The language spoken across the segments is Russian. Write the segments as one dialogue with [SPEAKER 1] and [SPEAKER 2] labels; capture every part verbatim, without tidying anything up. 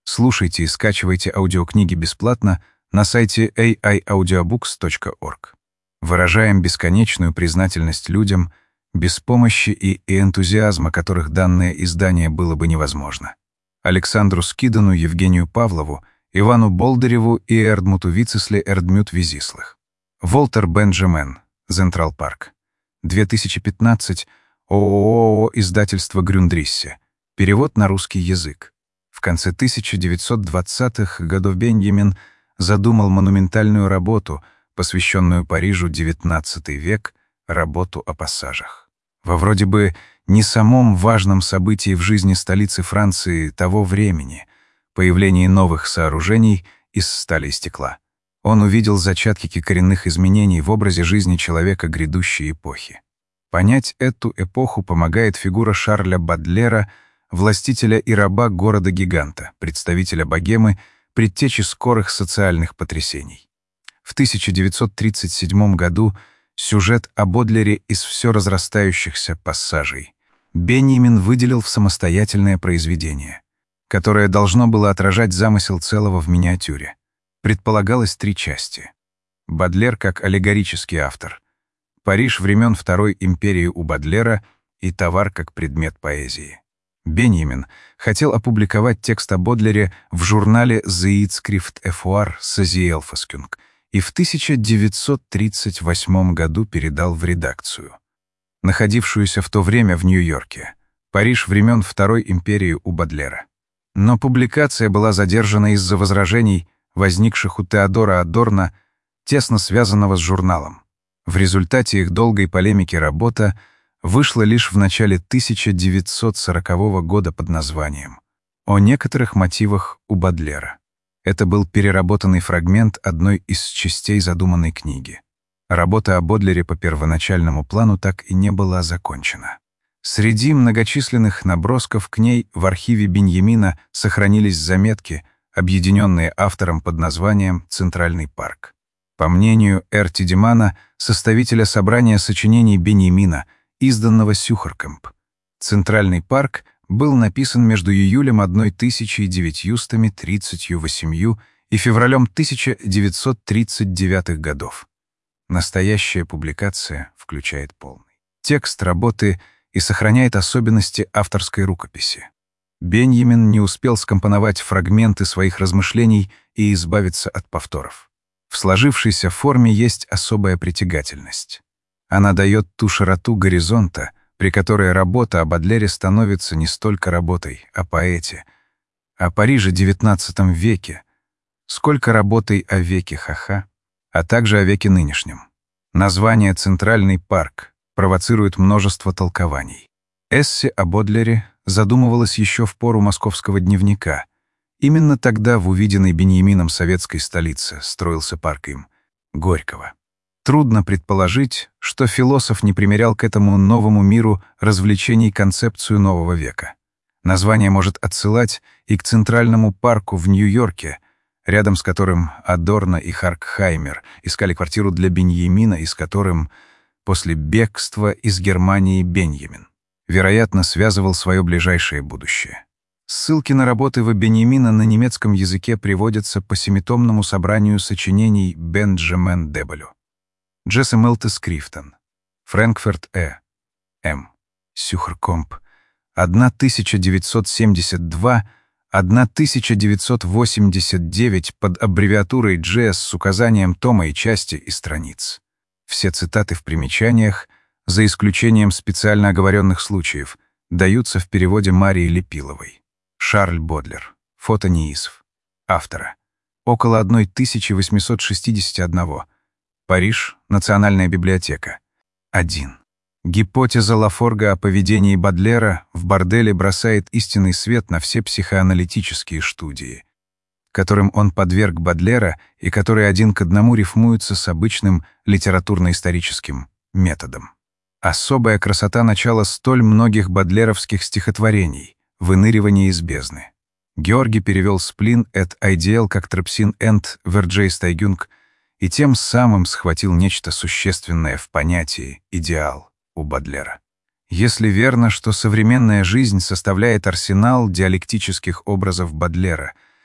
[SPEAKER 1] Слушайте и скачивайте аудиокниги бесплатно на сайте эй ай аудиобукс точка орг. Выражаем бесконечную признательность людям, без помощи и, и энтузиазма которых данное издание было бы невозможно. Александру Скидану, Евгению Павлову, Ивану Болдыреву и Эрдмуту Вицисле Эрдмют Визислых. Волтер Бенджамен, Централ Парк. две тысячи пятнадцать, ООО «Издательство Грюндриссе». Перевод на русский язык. В конце тысяча девятьсот двадцатых годов Беньямин задумал монументальную работу, посвященную Парижу девятнадцатый век, работу о пассажах. Во вроде бы не самом важном событии в жизни столицы Франции того времени, появлении новых сооружений из стали и стекла, он увидел зачатки коренных изменений в образе жизни человека грядущей эпохи. Понять эту эпоху помогает фигура Шарля Бадлера, властителя и раба города-гиганта, представителя богемы, предтечи скорых социальных потрясений. В тысяча девятьсот тридцать седьмом году сюжет о Бодлере из все разрастающихся пассажей Беньямин выделил в самостоятельное произведение, которое должно было отражать замысел целого в миниатюре. Предполагалось три части. Бодлер как аллегорический автор, Париж времен Второй империи у Бодлера и товар как предмет поэзии. Беньямин хотел опубликовать текст о Бодлере в журнале «Zeitschrift Efoire Sazielfaskung» и в тысяча девятьсот тридцать восьмом году передал в редакцию, находившуюся в то время в Нью-Йорке, Париж времен Второй империи у Бодлера. Но публикация была задержана из-за возражений, возникших у Теодора Адорно, тесно связанного с журналом. В результате их долгой полемики работа вышла лишь в начале тысяча девятьсот сорокового года под названием «О некоторых мотивах у Бодлера». Это был переработанный фрагмент одной из частей задуманной книги. Работа о Бодлере по первоначальному плану так и не была закончена. Среди многочисленных набросков к ней в архиве Беньямина сохранились заметки, объединенные автором под названием «Центральный парк». По мнению Р. Тидемана, составителя собрания сочинений Беньямина, изданного Сюхеркамп, «Центральный парк» был написан между июлем тысяча девятьсот тридцать восемь и февралем тысяча девятьсот тридцать девятого годов. Настоящая публикация включает полный текст работы и сохраняет особенности авторской рукописи. Беньямин не успел скомпоновать фрагменты своих размышлений и избавиться от повторов. В сложившейся форме есть особая притягательность. Она дает ту широту горизонта, при которой работа о Бодлере становится не столько работой о поэте, о Париже девятнадцатом веке, сколько работой о веке ха-ха, а также о веке нынешнем. Название «Центральный парк» провоцирует множество толкований. Эссе о Бодлере задумывалось еще в пору московского дневника. Именно тогда в увиденной Беньямином советской столице строился парк им Горького. Трудно предположить, что философ не примерял к этому новому миру развлечений концепцию нового века. Название может отсылать и к Центральному парку в Нью-Йорке, рядом с которым Адорно и Харкхаймер искали квартиру для Беньямина и с которым после бегства из Германии Беньямин, вероятно, связывал свое ближайшее будущее. Ссылки на работы в Беньямина на немецком языке приводятся по семитомному собранию сочинений Бенджамен Дебелю. Джессе Мелте Скрифтон. Фрэнкфурт Э. М. Сюхеркомп. тысяча девятьсот семьдесят два — тысяча девятьсот восемьдесят девять под аббревиатурой джи эс с указанием тома и части и страниц. Все цитаты в примечаниях, за исключением специально оговоренных случаев, даются в переводе Марии Лепиловой. Шарль Бодлер. Фото НИИСов. Автора. Около тысяча восемьсот шестьдесят один. Париж. Национальная библиотека. один. Гипотеза Лафорга о поведении Бодлера в борделе бросает истинный свет на все психоаналитические студии, которым он подверг Бодлера и которые один к одному рифмуются с обычным литературно-историческим методом. Особая красота начала столь многих бодлеровских стихотворений «Выныривание из бездны». Георгий перевел «Сплин эт айдиэл» как «Трепсин энд верджейстайгюнг» и тем самым схватил нечто существенное в понятии «идеал» у Бодлера. Если верно, что современная жизнь составляет арсенал диалектических образов Бодлера,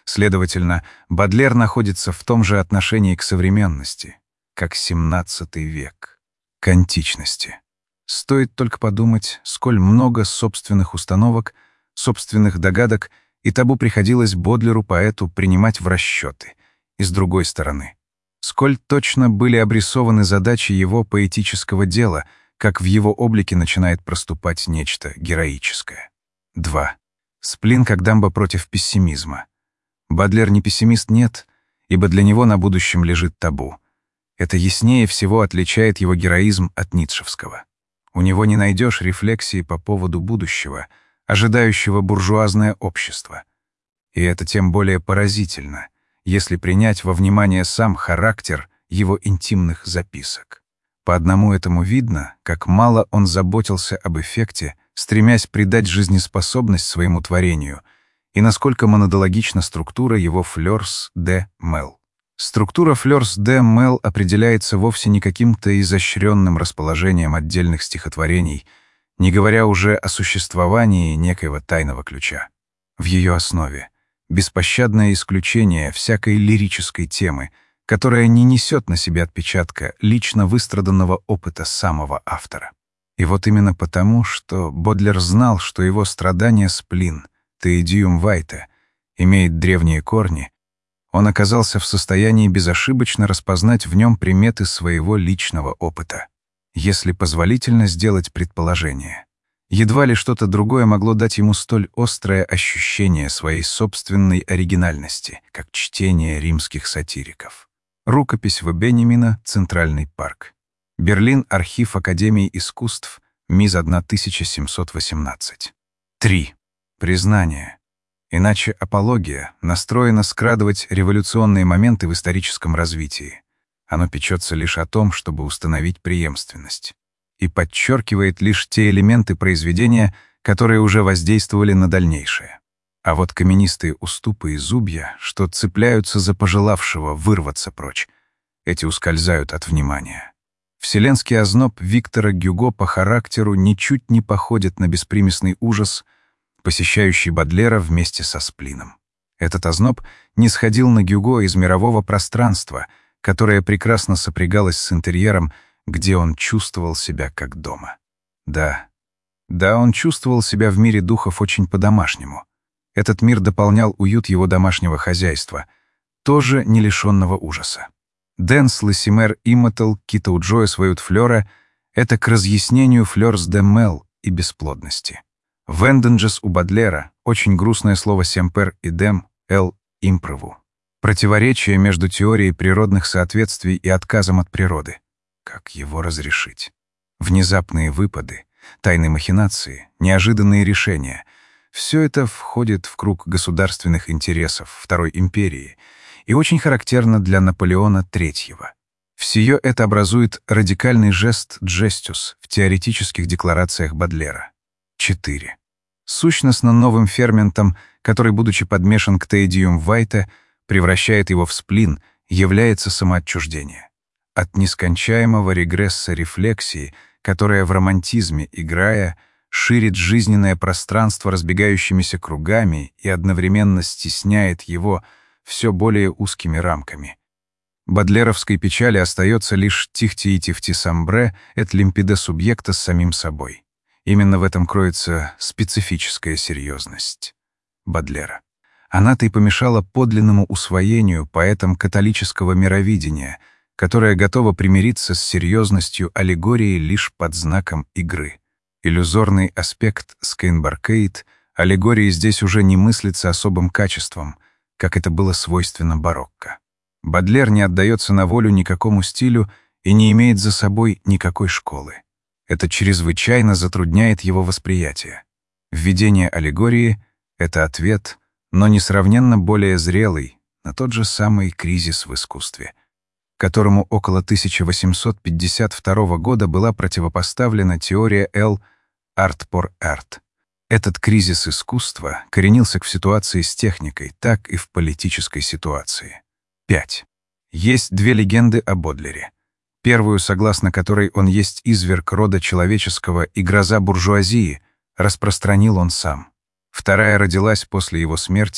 [SPEAKER 1] Следовательно, Бодлер находится в том же отношении к современности, как семнадцатый век, к античности. Стоит только подумать, сколь много собственных установок, собственных догадок и табу приходилось Бодлеру, поэту, принимать в расчеты. И с другой стороны, сколь точно были обрисованы задачи его поэтического дела, как в его облике начинает проступать нечто героическое. два. Сплин как дамба против пессимизма. Бодлер не пессимист, нет, ибо для него на будущем лежит табу. Это яснее всего отличает его героизм от ницшевского. У него не найдешь рефлексии по поводу будущего, ожидающего буржуазное общество. И это тем более поразительно, если принять во внимание сам характер его интимных записок. По одному этому видно, как мало он заботился об эффекте, стремясь придать жизнеспособность своему творению, и насколько монодологична структура его «Fleurs de Mel». Структура «Fleurs de Mel» определяется вовсе не каким-то изощренным расположением отдельных стихотворений, не говоря уже о существовании некоего тайного ключа. В ее основе беспощадное исключение всякой лирической темы, которая не несет на себе отпечатка лично выстраданного опыта самого автора. И вот именно потому, что Бодлер знал, что его страдание сплин, Теидиум Вайте, имеет древние корни, он оказался в состоянии безошибочно распознать в нем приметы своего личного опыта. Если позволительно сделать предположение, едва ли что-то другое могло дать ему столь острое ощущение своей собственной оригинальности, как чтение римских сатириков. Рукопись В. Бенемина, Центральный парк. Берлин, Архив Академии искусств, МИЗ тысяча семьсот восемнадцать. три. Признание. Иначе апология настроена скрадывать революционные моменты в историческом развитии. Оно печется лишь о том, чтобы установить преемственность, и подчеркивает лишь те элементы произведения, которые уже воздействовали на дальнейшее. А вот каменистые уступы и зубья, что цепляются за пожелавшего вырваться прочь, эти ускользают от внимания. Вселенский озноб Виктора Гюго по характеру ничуть не походит на беспримесный ужас, посещающий Бодлера вместе со сплином. Этот озноб не сходил на Гюго из мирового пространства, которое прекрасно сопрягалось с интерьером, где он чувствовал себя как дома. Да, да, он чувствовал себя в мире духов очень по-домашнему. Этот мир дополнял уют его домашнего хозяйства, тоже не лишенного ужаса. Дэнс, Лесимер, Иммотел, Китау Джойс, Вают Флёра — это к разъяснению Fleurs de Mel и бесплодности. Венденджес у Бодлера — очень грустное слово «семпер» и «дем» — «эл» — «импрову». Противоречие между теорией природных соответствий и отказом от природы. Как его разрешить? Внезапные выпады, тайные махинации, неожиданные решения — все это входит в круг государственных интересов Второй империи и очень характерно для Наполеона Третьего. Всё это образует радикальный жест «джестюс» в теоретических декларациях Бодлера. четыре. Сущностно новым ферментом, который, будучи подмешан к Теидиум Вайте, превращает его в сплин, является самоотчуждение. От нескончаемого регресса рефлексии, которая в романтизме, играя, ширит жизненное пространство разбегающимися кругами и одновременно стесняет его все более узкими рамками. Бодлеровской печали остается лишь «тихти и тифти самбре» эт лимпиде субъекта с самим собой. Именно в этом кроется специфическая серьезность Бодлера. Она-то и помешала подлинному усвоению поэтом католического мировидения, которое готово примириться с серьезностью аллегории лишь под знаком игры. Иллюзорный аспект Скейнбаркейт аллегории здесь уже не мыслится особым качеством, как это было свойственно барокко. Бодлер не отдается на волю никакому стилю и не имеет за собой никакой школы. Это чрезвычайно затрудняет его восприятие. Введение аллегории — это ответ, но несравненно более зрелый, на тот же самый кризис в искусстве, которому около тысяча восемьсот пятьдесят второго года была противопоставлена теория Л. «Арт пор арт». Этот кризис искусства коренился в ситуации с техникой, так и в политической ситуации. пять. Есть две легенды о Бодлере. Первую, согласно которой он есть изверг рода человеческого и гроза буржуазии, распространил он сам. Вторая родилась после его смерти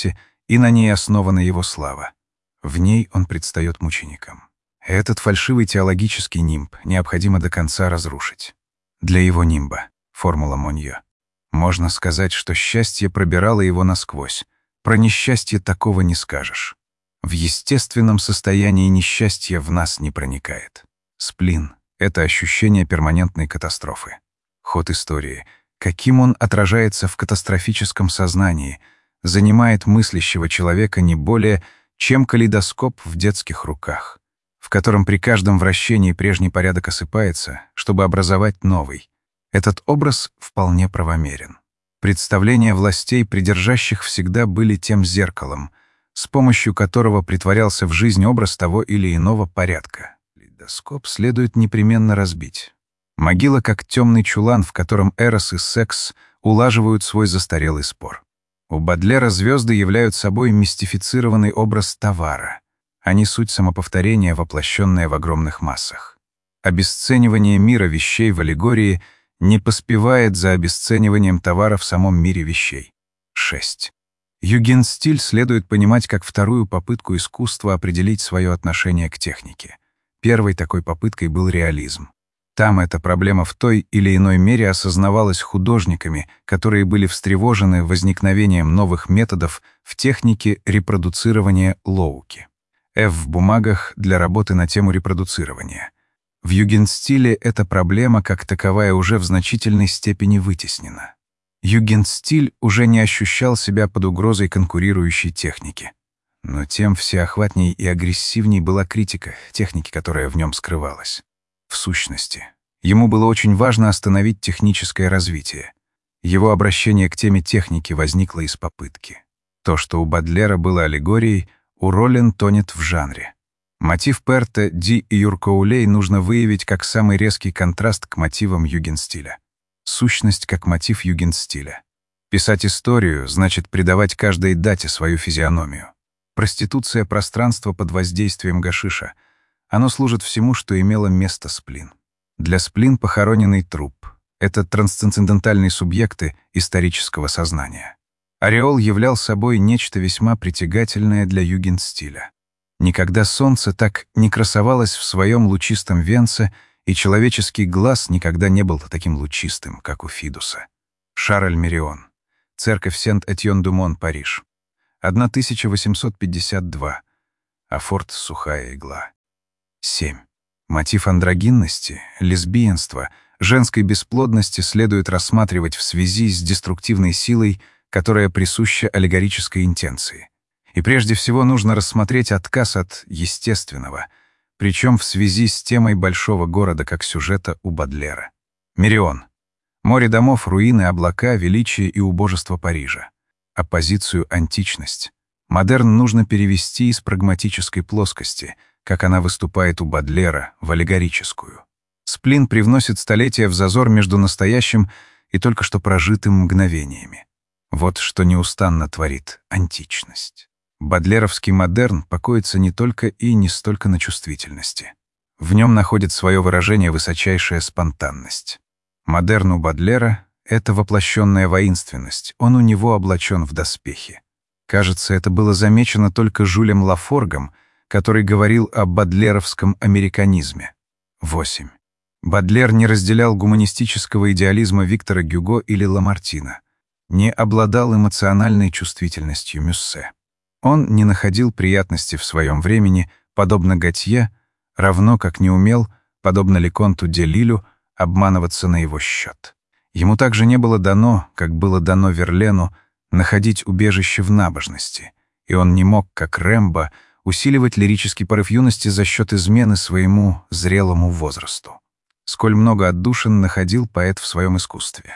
[SPEAKER 1] и на ней основана его слава. В ней он предстает мучеником. Этот фальшивый теологический нимб необходимо до конца разрушить. Для его нимба, формула Монье, можно сказать, что счастье пробирало его насквозь. Про несчастье такого не скажешь. В естественном состоянии несчастье в нас не проникает. Сплин — это ощущение перманентной катастрофы. Ход истории, каким он отражается в катастрофическом сознании, занимает мыслящего человека не более, чем калейдоскоп в детских руках, в котором при каждом вращении прежний порядок осыпается, чтобы образовать новый. Этот образ вполне правомерен. Представления властей, придержащих, всегда были тем зеркалом, с помощью которого притворялся в жизнь образ того или иного порядка. Калейдоскоп следует непременно разбить. Могила как темный чулан, в котором эрос и секс улаживают свой застарелый спор. У Бодлера звезды являют собой мистифицированный образ товара. Они суть самоповторения, воплощенное в огромных массах. Обесценивание мира вещей в аллегории не поспевает за обесцениванием товара в самом мире вещей. шесть. Югенстиль следует понимать как вторую попытку искусства определить свое отношение к технике. Первой такой попыткой был реализм. Там эта проблема в той или иной мере осознавалась художниками, которые были встревожены возникновением новых методов в технике репродуцирования Лоуки. F в бумагах для работы на тему репродуцирования. В югенстиле эта проблема как таковая уже в значительной степени вытеснена. Югенстиль уже не ощущал себя под угрозой конкурирующей техники. Но тем всеохватней и агрессивней была критика техники, которая в нем скрывалась. В сущности, ему было очень важно остановить техническое развитие. Его обращение к теме техники возникло из попытки. То, что у Бодлера было аллегорией, у Роллен тонет в жанре. Мотив Перта, Ди и Юркоулей нужно выявить как самый резкий контраст к мотивам югенстиля. Сущность как мотив югенстиля. Писать историю значит придавать каждой дате свою физиономию. Проституция пространства под воздействием гашиша. Оно служит всему, что имело место сплин. Для сплин похороненный труп — это трансцендентальные субъекты исторического сознания. Ореол являл собой нечто весьма притягательное для югенстиля. Никогда солнце так не красовалось в своем лучистом венце, и человеческий глаз никогда не был таким лучистым, как у Фидуса. Шарль Мирион. Церковь Сент-Этьон-Думон, Париж. тысяча восемьсот пятьдесят два. Афорт «Сухая игла». семь. Мотив андрогинности, лесбиянства, женской бесплодности следует рассматривать в связи с деструктивной силой, которая присуща аллегорической интенции. И прежде всего нужно рассмотреть отказ от естественного, причем в связи с темой большого города как сюжета у Бодлера. Мирион. Море домов, руины, облака, величие и убожество Парижа. Оппозицию античность. Модерн нужно перевести из прагматической плоскости, как она выступает у Бодлера, в аллегорическую. Сплин привносит столетия в зазор между настоящим и только что прожитым мгновениями. Вот что неустанно творит античность. Бодлеровский модерн покоится не только и не столько на чувствительности. В нем находит свое выражение высочайшая спонтанность. Модерн у Бодлера — это воплощенная воинственность, он у него облачен в доспехи. Кажется, это было замечено только Жюлем Лафоргом, который говорил о бодлеровском американизме. восемь. Бодлер не разделял гуманистического идеализма Виктора Гюго или Ламартина, не обладал эмоциональной чувствительностью Мюссе. Он не находил приятности в своем времени, подобно Готье, равно как не умел, подобно Леконту де Лилю, обманываться на его счет. Ему также не было дано, как было дано Верлену, находить убежище в набожности, и он не мог, как Рэмбо, усиливать лирический порыв юности за счет измены своему зрелому возрасту. Сколь много отдушин находил поэт в своем искусстве.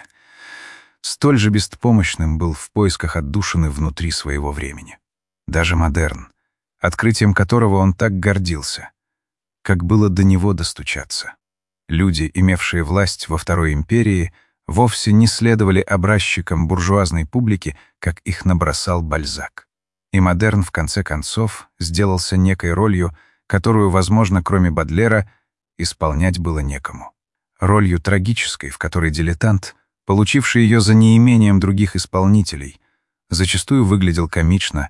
[SPEAKER 1] Столь же беспомощным был в поисках отдушины внутри своего времени. Даже модерн, открытием которого он так гордился, как было до него достучаться. Люди, имевшие власть во Второй империи, вовсе не следовали образчикам буржуазной публики, как их набросал Бальзак. И модерн, в конце концов, сделался некой ролью, которую, возможно, кроме Бодлера, исполнять было некому. Ролью трагической, в которой дилетант, получивший ее за неимением других исполнителей, зачастую выглядел комично,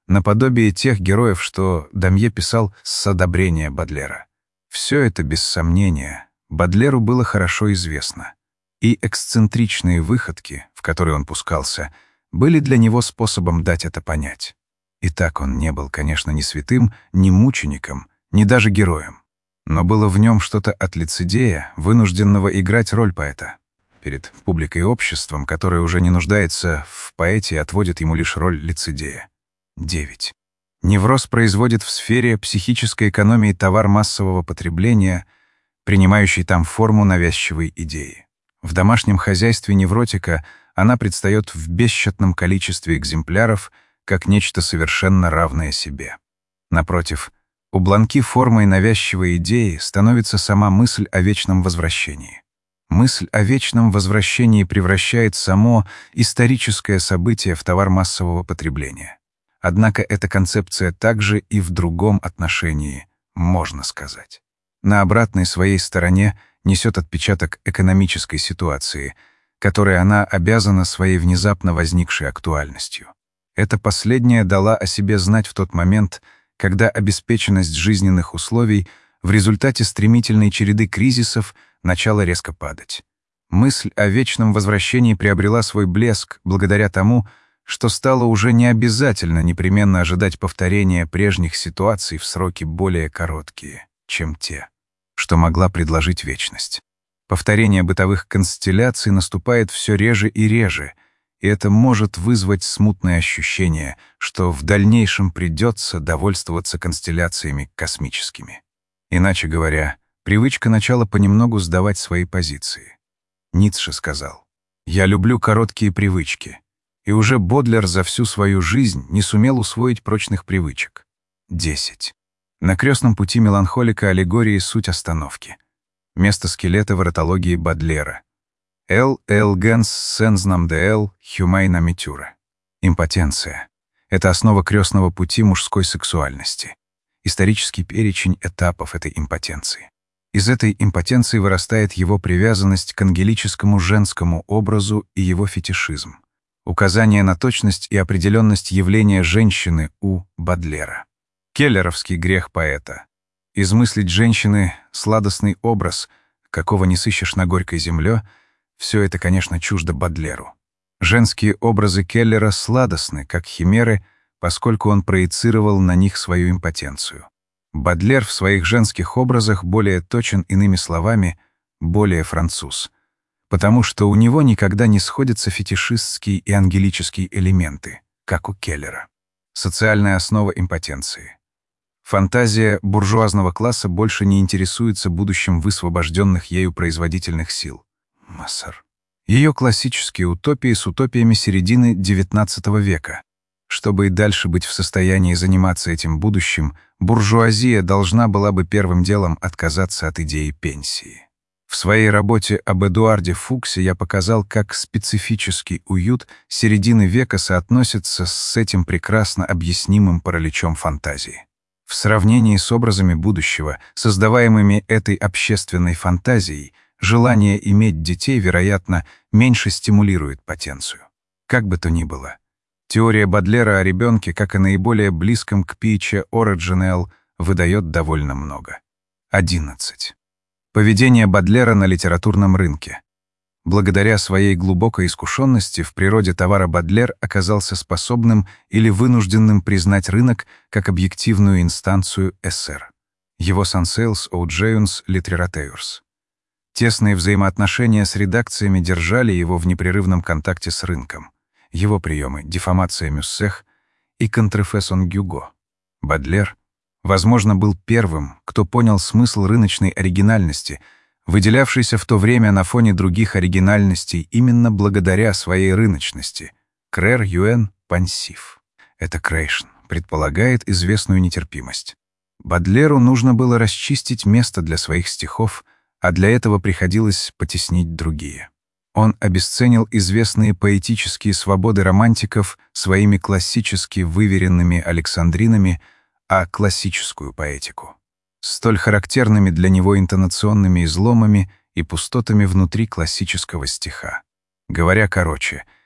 [SPEAKER 1] наподобие тех героев, что Дамье писал с одобрения Бодлера. Все это, без сомнения, Бодлеру было хорошо известно. И эксцентричные выходки, в которые он пускался, были для него способом дать это понять. И так он не был, конечно, ни святым, ни мучеником, ни даже героем. Но было в нем что-то от лицедея, вынужденного играть роль поэта. Перед публикой и обществом, которое уже не нуждается в поэте и отводит ему лишь роль лицедея. девять. Невроз производит в сфере психической экономии товар массового потребления, принимающий там форму навязчивой идеи. В домашнем хозяйстве невротика она предстает в бесчетном количестве экземпляров как нечто совершенно равное себе. Напротив, у Бланки формой навязчивой идеи становится сама мысль о вечном возвращении. Мысль о вечном возвращении превращает само историческое событие в товар массового потребления. Однако эта концепция также и в другом отношении, можно сказать. На обратной своей стороне несет отпечаток экономической ситуации, которой она обязана своей внезапно возникшей актуальностью. Эта последняя дала о себе знать в тот момент, когда обеспеченность жизненных условий в результате стремительной череды кризисов начала резко падать. Мысль о вечном возвращении приобрела свой блеск благодаря тому, что стало уже не обязательно непременно ожидать повторения прежних ситуаций в сроки более короткие, чем те, что могла предложить вечность. Повторение бытовых констелляций наступает все реже и реже, и это может вызвать смутное ощущение, что в дальнейшем придется довольствоваться констелляциями космическими. Иначе говоря, привычка начала понемногу сдавать свои позиции. Ницше сказал: «Я люблю короткие привычки», и уже Бодлер за всю свою жизнь не сумел усвоить прочных привычек. десять. На крестном пути меланхолика аллегории суть остановки. Место скелета в эротологии Бодлера. «Эл эл генс сензнам де эл хюмайна митюра». Импотенция — это основа крестного пути мужской сексуальности. Исторический перечень этапов этой импотенции. Из этой импотенции вырастает его привязанность к ангелическому женскому образу и его фетишизм. Указание на точность и определенность явления женщины у Бодлера. Келлеровский грех поэта. Измыслить женщины сладостный образ, какого не сыщешь на горькой земле, все это, конечно, чуждо Бодлеру. Женские образы Келлера сладостны, как химеры, поскольку он проецировал на них свою импотенцию. Бодлер в своих женских образах более точен, иными словами, более француз, потому что у него никогда не сходятся фетишистские и ангелические элементы, как у Келлера. Социальная основа импотенции. Фантазия буржуазного класса больше не интересуется будущим высвобожденных ею производительных сил. Массар. Ее классические утопии с утопиями середины девятнадцатого века. Чтобы и дальше быть в состоянии заниматься этим будущим, буржуазия должна была бы первым делом отказаться от идеи пенсии. В своей работе об Эдуарде Фуксе я показал, как специфический уют середины века соотносится с этим прекрасно объяснимым параличом фантазии. В сравнении с образами будущего, создаваемыми этой общественной фантазией, желание иметь детей, вероятно, меньше стимулирует потенцию. Как бы то ни было, теория Бодлера о ребенке, как и наиболее близком к Пиче Ориджинел, выдает довольно много. одиннадцать. Поведение Бодлера на литературном рынке. Благодаря своей глубокой искушенности в природе товара Бодлер оказался способным или вынужденным признать рынок как объективную инстанцию эсэр. Его Sansales Augeans Literateurs. Тесные взаимоотношения с редакциями держали его в непрерывном контакте с рынком. Его приемы — диффамация Мюссех и контрефесон Гюго. Бодлер, возможно, был первым, кто понял смысл рыночной оригинальности, выделявшийся в то время на фоне других оригинальностей именно благодаря своей рыночности. Крэр Юэн Пансив. Это Крейшн предполагает известную нетерпимость. Бодлеру нужно было расчистить место для своих стихов, а для этого приходилось потеснить другие. Он обесценил известные поэтические свободы романтиков своими классически выверенными александринами, а классическую поэтику столь характерными для него интонационными изломами и пустотами внутри классического стиха. Говоря короче,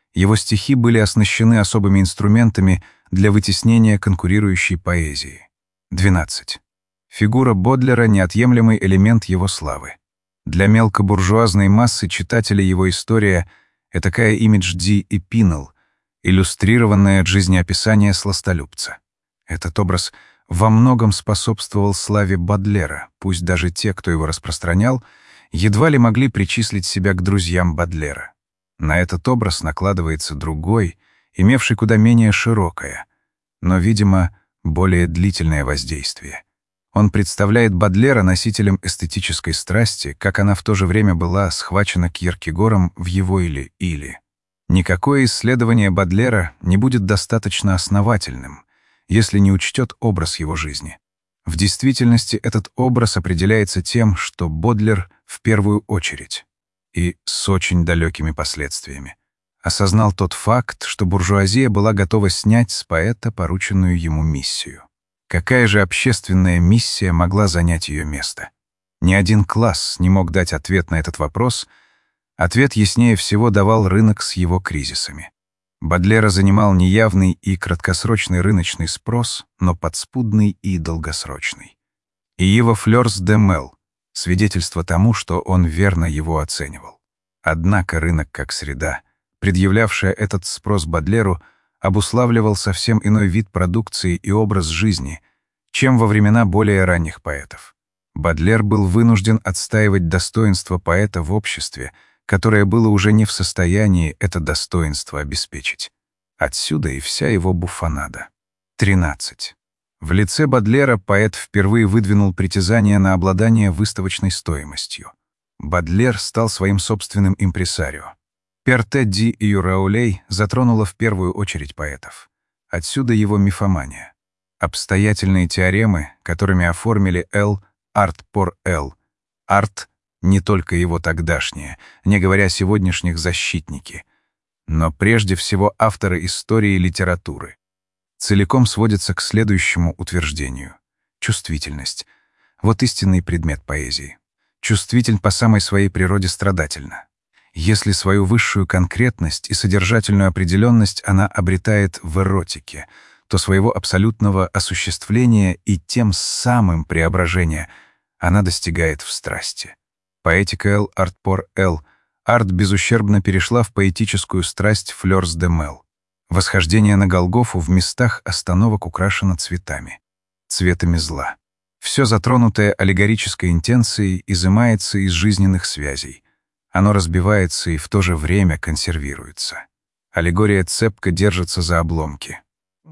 [SPEAKER 1] Его стихи были оснащены особыми инструментами для вытеснения конкурирующей поэзии. двенадцать. Фигура Бодлера — неотъемлемый элемент его славы. Для мелкобуржуазной массы читателей его история — этакая имидж Ди и Пинел, иллюстрированное жизнеописание сластолюбца. Этот образ во многом способствовал славе Бодлера, пусть даже те, кто его распространял, едва ли могли причислить себя к друзьям Бодлера. На этот образ накладывается другой, имевший куда менее широкое, но, видимо, более длительное воздействие. Он представляет Бодлера носителем эстетической страсти, как она в то же время была схвачена Кьеркегором в его «Или-или». Никакое исследование Бодлера не будет достаточно основательным, если не учтет образ его жизни. В действительности этот образ определяется тем, что Бодлер в первую очередь и с очень далекими последствиями осознал тот факт, что буржуазия была готова снять с поэта порученную ему миссию. Какая же общественная миссия могла занять ее место? Ни один класс не мог дать ответ на этот вопрос. Ответ яснее всего давал рынок с его кризисами. Бодлера занимал неявный и краткосрочный рыночный спрос, но подспудный и долгосрочный. И его «Флёрс де Мел» — свидетельство тому, что он верно его оценивал. Однако рынок как среда, предъявлявшая этот спрос Бодлеру, обуславливал совсем иной вид продукции и образ жизни, чем во времена более ранних поэтов. Бодлер был вынужден отстаивать достоинство поэта в обществе, которое было уже не в состоянии это достоинство обеспечить. Отсюда и вся его буфонада. тринадцать. В лице Бодлера поэт впервые выдвинул притязание на обладание выставочной стоимостью. Бодлер стал своим собственным импресарио. Перте Ди и Раулей затронула в первую очередь поэтов. Отсюда его мифомания. Обстоятельные теоремы, которыми оформили Л, арт пор Л. Арт — не только его тогдашние, не говоря о сегодняшних защитники, но прежде всего авторы истории и литературы. Целиком сводится к следующему утверждению. Чувствительность — вот истинный предмет поэзии. Чувствитель по самой своей природе страдательна. Если свою высшую конкретность и содержательную определенность она обретает в эротике, то своего абсолютного осуществления и тем самым преображения она достигает в страсти. Поэтика Л, арт пор Л. Арт безущербно перешла в поэтическую страсть «Флёрс де Мел». Восхождение на Голгофу в местах остановок украшено цветами, цветами зла. Все затронутое аллегорической интенцией изымается из жизненных связей. Оно разбивается и в то же время консервируется. Аллегория цепко держится за обломки.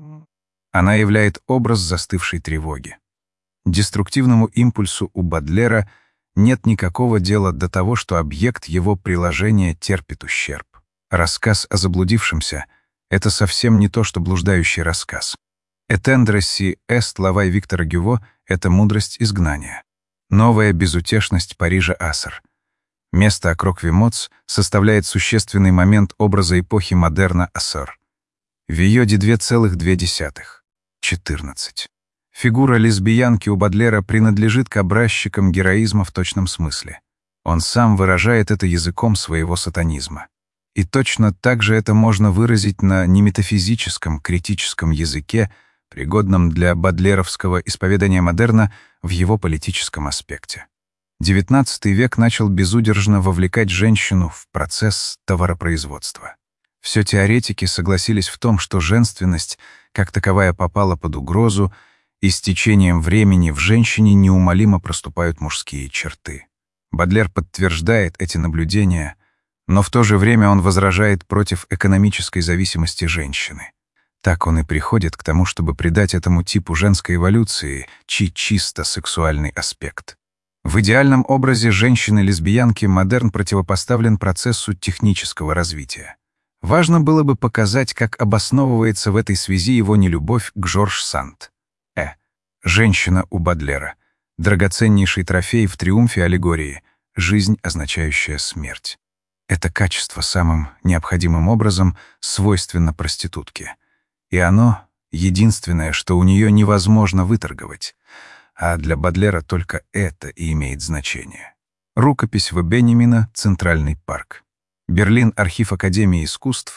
[SPEAKER 1] Она являет образ застывшей тревоги. Деструктивному импульсу у Бодлера нет никакого дела до того, что объект его приложения терпит ущерб. Рассказ о заблудившемся — это совсем не то, что блуждающий рассказ. «Этендре си эст лавай» Виктора Гюво — это мудрость изгнания. Новая безутешность Парижа Ассер. Место Акроквимоц составляет существенный момент образа эпохи модерна Ассер. Виоди две целых две десятых. четырнадцать. Фигура лесбиянки у Бодлера принадлежит к образчикам героизма в точном смысле. Он сам выражает это языком своего сатанизма. И точно так же это можно выразить на неметафизическом критическом языке, пригодном для бодлеровского исповедания модерна в его политическом аспекте. девятнадцатый век начал безудержно вовлекать женщину в процесс товаропроизводства. Все теоретики согласились в том, что женственность, как таковая, попала под угрозу, и с течением времени в женщине неумолимо проступают мужские черты. Бодлер подтверждает эти наблюдения, но в то же время он возражает против экономической зависимости женщины. Так он и приходит к тому, чтобы придать этому типу женской эволюции чи чисто сексуальный аспект. В идеальном образе женщины-лесбиянки модерн противопоставлен процессу технического развития. Важно было бы показать, как обосновывается в этой связи его нелюбовь к Жорж Санд. Э. Женщина у Бодлера. Драгоценнейший трофей в триумфе аллегории. Жизнь, означающая смерть. Это качество самым необходимым образом свойственно проститутке. И оно — единственное, что у нее невозможно выторговать. А для Бодлера только это и имеет значение. Рукопись В. Бенемина «Центральный парк». Берлин, Архив Академии искусств,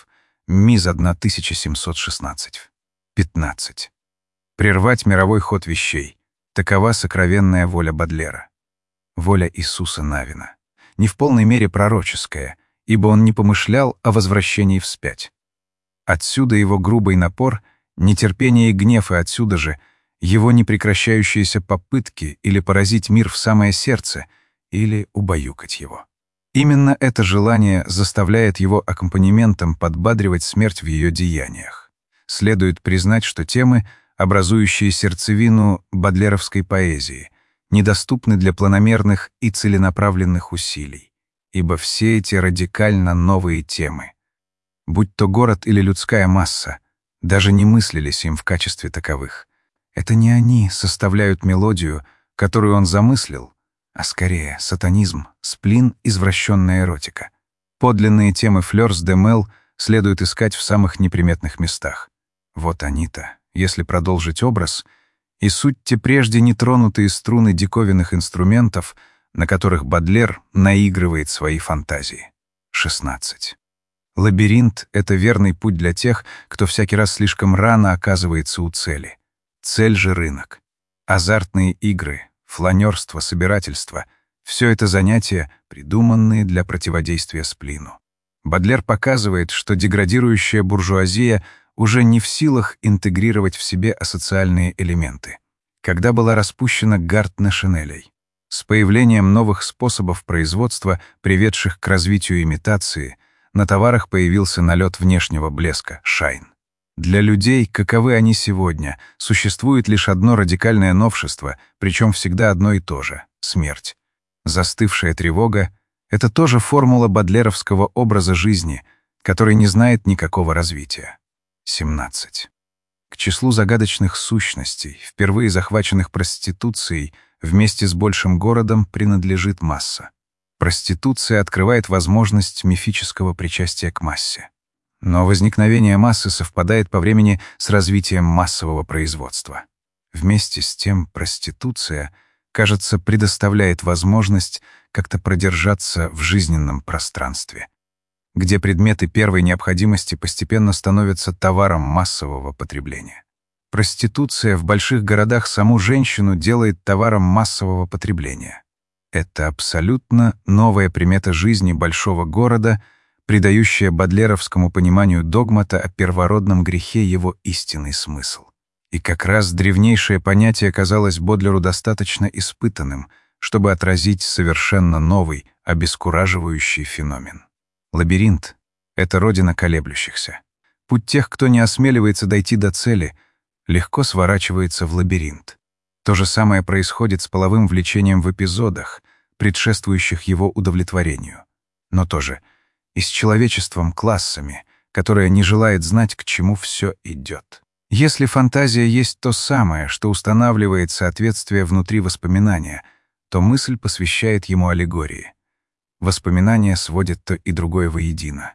[SPEAKER 1] Миз тысяча семьсот шестнадцать. пятнадцать. Прервать мировой ход вещей. Такова сокровенная воля Бодлера. Воля Иисуса Навина. Не в полной мере пророческая, ибо он не помышлял о возвращении вспять. Отсюда его грубый напор, нетерпение и гнев, и отсюда же его непрекращающиеся попытки или поразить мир в самое сердце, или убаюкать его. Именно это желание заставляет его аккомпанементом подбадривать смерть в ее деяниях. Следует признать, что темы, образующие сердцевину бодлеровской поэзии, недоступны для планомерных и целенаправленных усилий, ибо все эти радикально новые темы, будь то город или людская масса, даже не мыслились им в качестве таковых. Это не они составляют мелодию, которую он замыслил, а скорее сатанизм, сплин, извращенная эротика. Подлинные темы Fleurs de Mel следует искать в самых неприметных местах. Вот они-то, если продолжить образ, и суть те прежде нетронутые струны диковинных инструментов, на которых Бодлер наигрывает свои фантазии. шестнадцать. Лабиринт — это верный путь для тех, кто всякий раз слишком рано оказывается у цели. Цель же — рынок. Азартные игры, фланерство, собирательство — все это занятия, придуманные для противодействия сплину. Бодлер показывает, что деградирующая буржуазия уже не в силах интегрировать в себе асоциальные элементы. Когда была распущена гард нашинелей? С появлением новых способов производства, приведших к развитию имитации, на товарах появился налет внешнего блеска — шайн. Для людей, каковы они сегодня, существует лишь одно радикальное новшество, причем всегда одно и то же — смерть. Застывшая тревога — это тоже формула бодлеровского образа жизни, который не знает никакого развития. семнадцать. К числу загадочных сущностей, впервые захваченных проституцией, вместе с большим городом принадлежит масса. Проституция открывает возможность мифического причастия к массе. Но возникновение массы совпадает по времени с развитием массового производства. Вместе с тем проституция, кажется, предоставляет возможность как-то продержаться в жизненном пространстве, где предметы первой необходимости постепенно становятся товаром массового потребления. Проституция в больших городах саму женщину делает товаром массового потребления. Это абсолютно новая примета жизни большого города, придающая бодлеровскому пониманию догмата о первородном грехе его истинный смысл. И как раз древнейшее понятие казалось Бодлеру достаточно испытанным, чтобы отразить совершенно новый, обескураживающий феномен. Лабиринт — это родина колеблющихся. Путь тех, кто не осмеливается дойти до цели, легко сворачивается в лабиринт. То же самое происходит с половым влечением в эпизодах, предшествующих его удовлетворению. Но тоже и с человечеством классами, которое не желает знать, к чему все идет. Если фантазия есть то самое, что устанавливает соответствие внутри воспоминания, то мысль посвящает ему аллегории. Воспоминания сводят то и другое воедино.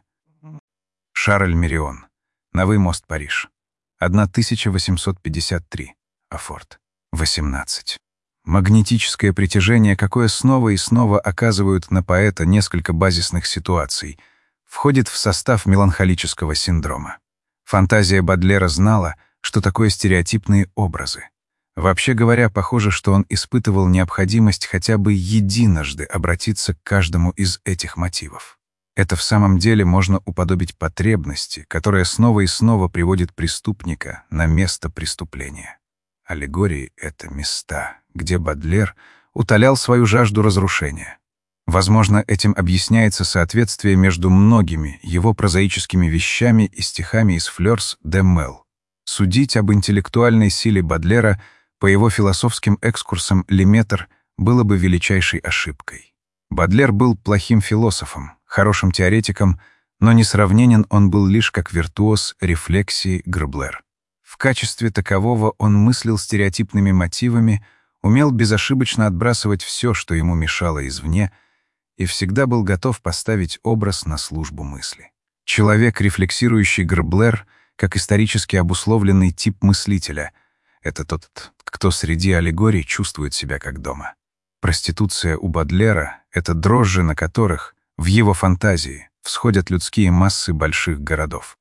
[SPEAKER 1] Шарль Мирион. Новый мост, Париж. тысяча восемьсот пятьдесят три. Афорт. восемнадцать. Магнетическое притяжение, какое снова и снова оказывают на поэта несколько базисных ситуаций, входит в состав меланхолического синдрома. Фантазия Бодлера знала, что такое стереотипные образы. Вообще говоря, похоже, что он испытывал необходимость хотя бы единожды обратиться к каждому из этих мотивов. Это в самом деле можно уподобить потребности, которая снова и снова приводит преступника на место преступления. Аллегории — это места, где Бодлер утолял свою жажду разрушения. Возможно, этим объясняется соответствие между многими его прозаическими вещами и стихами из Fleurs de Mel. Судить об интеллектуальной силе Бодлера по его философским экскурсам Леметр было бы величайшей ошибкой. Бодлер был плохим философом, хорошим теоретиком, но несравненен он был лишь как виртуоз рефлексии Грблер. В качестве такового он мыслил стереотипными мотивами, умел безошибочно отбрасывать все, что ему мешало извне, и всегда был готов поставить образ на службу мысли. Человек, рефлексирующий Грблер, как исторически обусловленный тип мыслителя, это тот, кто среди аллегорий чувствует себя как дома. Проституция у Бодлера — это дрожжи, на которых, в его фантазии, всходят людские массы больших городов.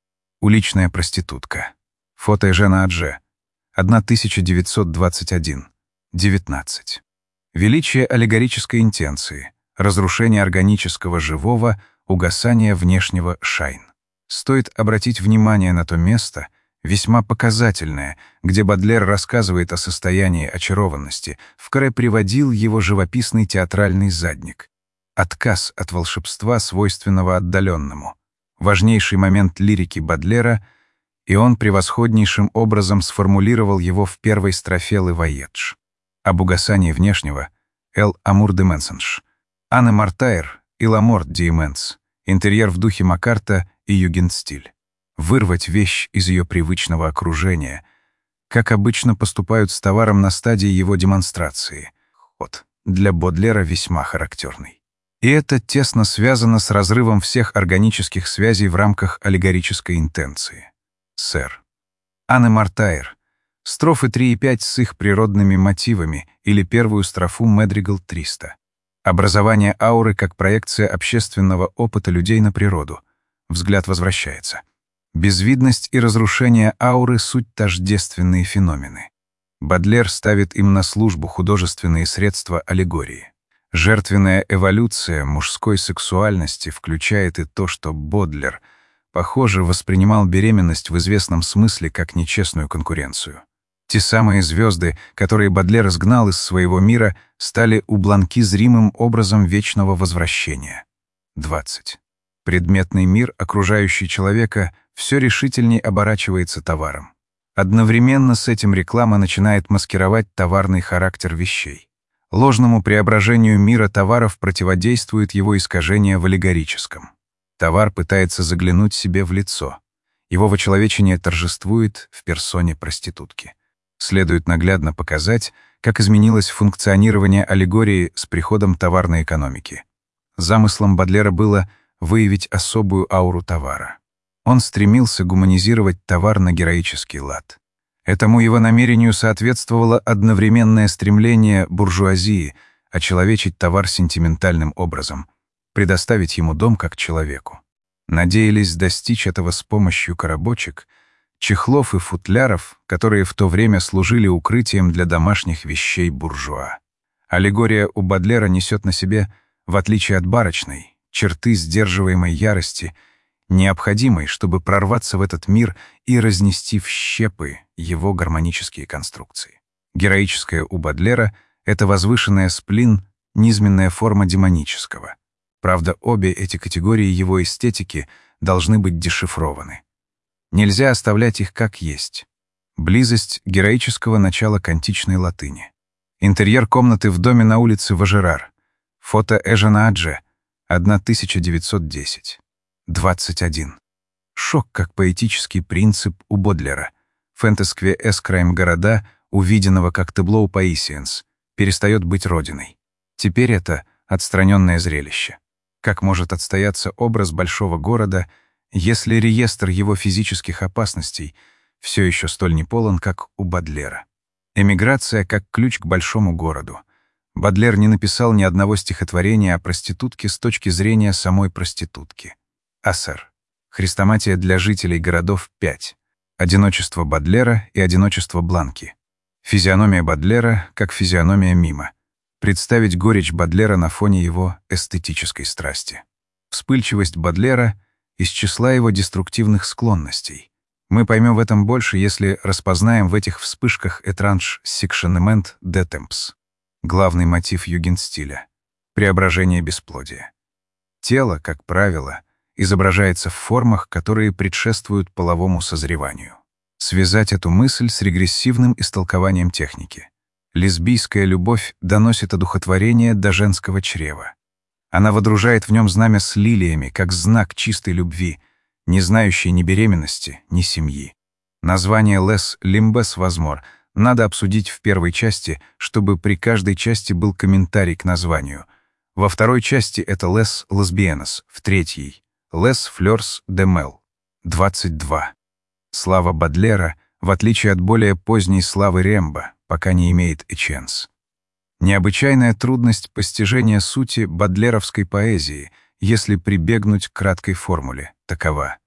[SPEAKER 1] Уличная проститутка. Фото Эжена Адже. тысяча девятьсот двадцать один. девятнадцать. Величие аллегорической интенции. Разрушение органического живого, угасание внешнего шайн. Стоит обратить внимание на то место, весьма показательное, где Бодлер рассказывает о состоянии очарованности, в которое приводил его живописный театральный задник. Отказ от волшебства, свойственного отдаленному. Важнейший момент лирики Бодлера, и он превосходнейшим образом сформулировал его в первой строфе «Le Voyage». Об угасании внешнего «El Amour de Mensonge», «Анне Мартайр» и «La Mort d'Immense», интерьер в духе Маккарта и югенстиль. Вырвать вещь из ее привычного окружения, как обычно поступают с товаром на стадии его демонстрации. Ход для Бодлера весьма характерный. И это тесно связано с разрывом всех органических связей в рамках аллегорической интенции. Сэр. Анне Мартайр. Строфы три и пять с их природными мотивами или первую строфу Медригал триста. Образование ауры как проекция общественного опыта людей на природу. Взгляд возвращается. Безвидность и разрушение ауры — суть тождественные феномены. Бодлер ставит им на службу художественные средства аллегории. Жертвенная эволюция мужской сексуальности включает и то, что Бодлер, похоже, воспринимал беременность в известном смысле как нечестную конкуренцию. Те самые звезды, которые Бодлер изгнал из своего мира, стали у Бланки зримым образом вечного возвращения. двадцать. Предметный мир, окружающий человека, все решительней оборачивается товаром. Одновременно с этим реклама начинает маскировать товарный характер вещей. Ложному преображению мира товаров противодействует его искажение в аллегорическом. Товар пытается заглянуть себе в лицо. Его вочеловечение торжествует в персоне проститутки. Следует наглядно показать, как изменилось функционирование аллегории с приходом товарной экономики. Замыслом Бодлера было выявить особую ауру товара. Он стремился гуманизировать товар на героический лад. Этому его намерению соответствовало одновременное стремление буржуазии очеловечить товар сентиментальным образом, предоставить ему дом как человеку. Надеялись достичь этого с помощью коробочек, чехлов и футляров, которые в то время служили укрытием для домашних вещей буржуа. Аллегория у Бодлера несет на себе, в отличие от барочной, черты сдерживаемой ярости, необходимой, чтобы прорваться в этот мир и разнести в щепы его гармонические конструкции. Героическое у Бодлера — это возвышенная сплин, низменная форма демонического. Правда, обе эти категории его эстетики должны быть дешифрованы. Нельзя оставлять их как есть. Близость героического начала к античной латыни. Интерьер комнаты в доме на улице Важерар. Фото Эжена Адже, тысяча девятьсот десять. двадцать один. Шок как поэтический принцип у Бодлера. Фэнтескве эскраем города, увиденного как таблоу Паисиенс, перестает быть родиной. Теперь это отстраненное зрелище. Как может отстояться образ большого города, если реестр его физических опасностей все еще столь неполон, как у Бодлера? Эмиграция как ключ к большому городу. Бодлер не написал ни одного стихотворения о проститутке с точки зрения самой проститутки. Ассер. Хрестоматия для жителей городов пять. Одиночество Бодлера и одиночество Бланки. Физиономия Бодлера как физиономия мима. Представить горечь Бодлера на фоне его эстетической страсти. Вспыльчивость Бодлера из числа его деструктивных склонностей. Мы поймем в этом больше, если распознаем в этих вспышках «étrange sectionnement de temps». Главный мотив югенстиля — преображение бесплодия. Тело, как правило, изображается в формах, которые предшествуют половому созреванию. Связать эту мысль с регрессивным истолкованием техники. Лесбийская любовь доносит одухотворение до женского чрева. Она водружает в нем знамя с лилиями, как знак чистой любви, не знающей ни беременности, ни семьи. Название «Les Limbes Возмор» надо обсудить в первой части, чтобы при каждой части был комментарий к названию. Во второй части это «Les Lesbiennes», в третьей «Les Fleurs de Mel». двадцать два. Слава Бодлера, в отличие от более поздней славы Рембо, пока не имеет эченс. Необычайная трудность постижения сути бодлеровской поэзии, если прибегнуть к краткой формуле, такова.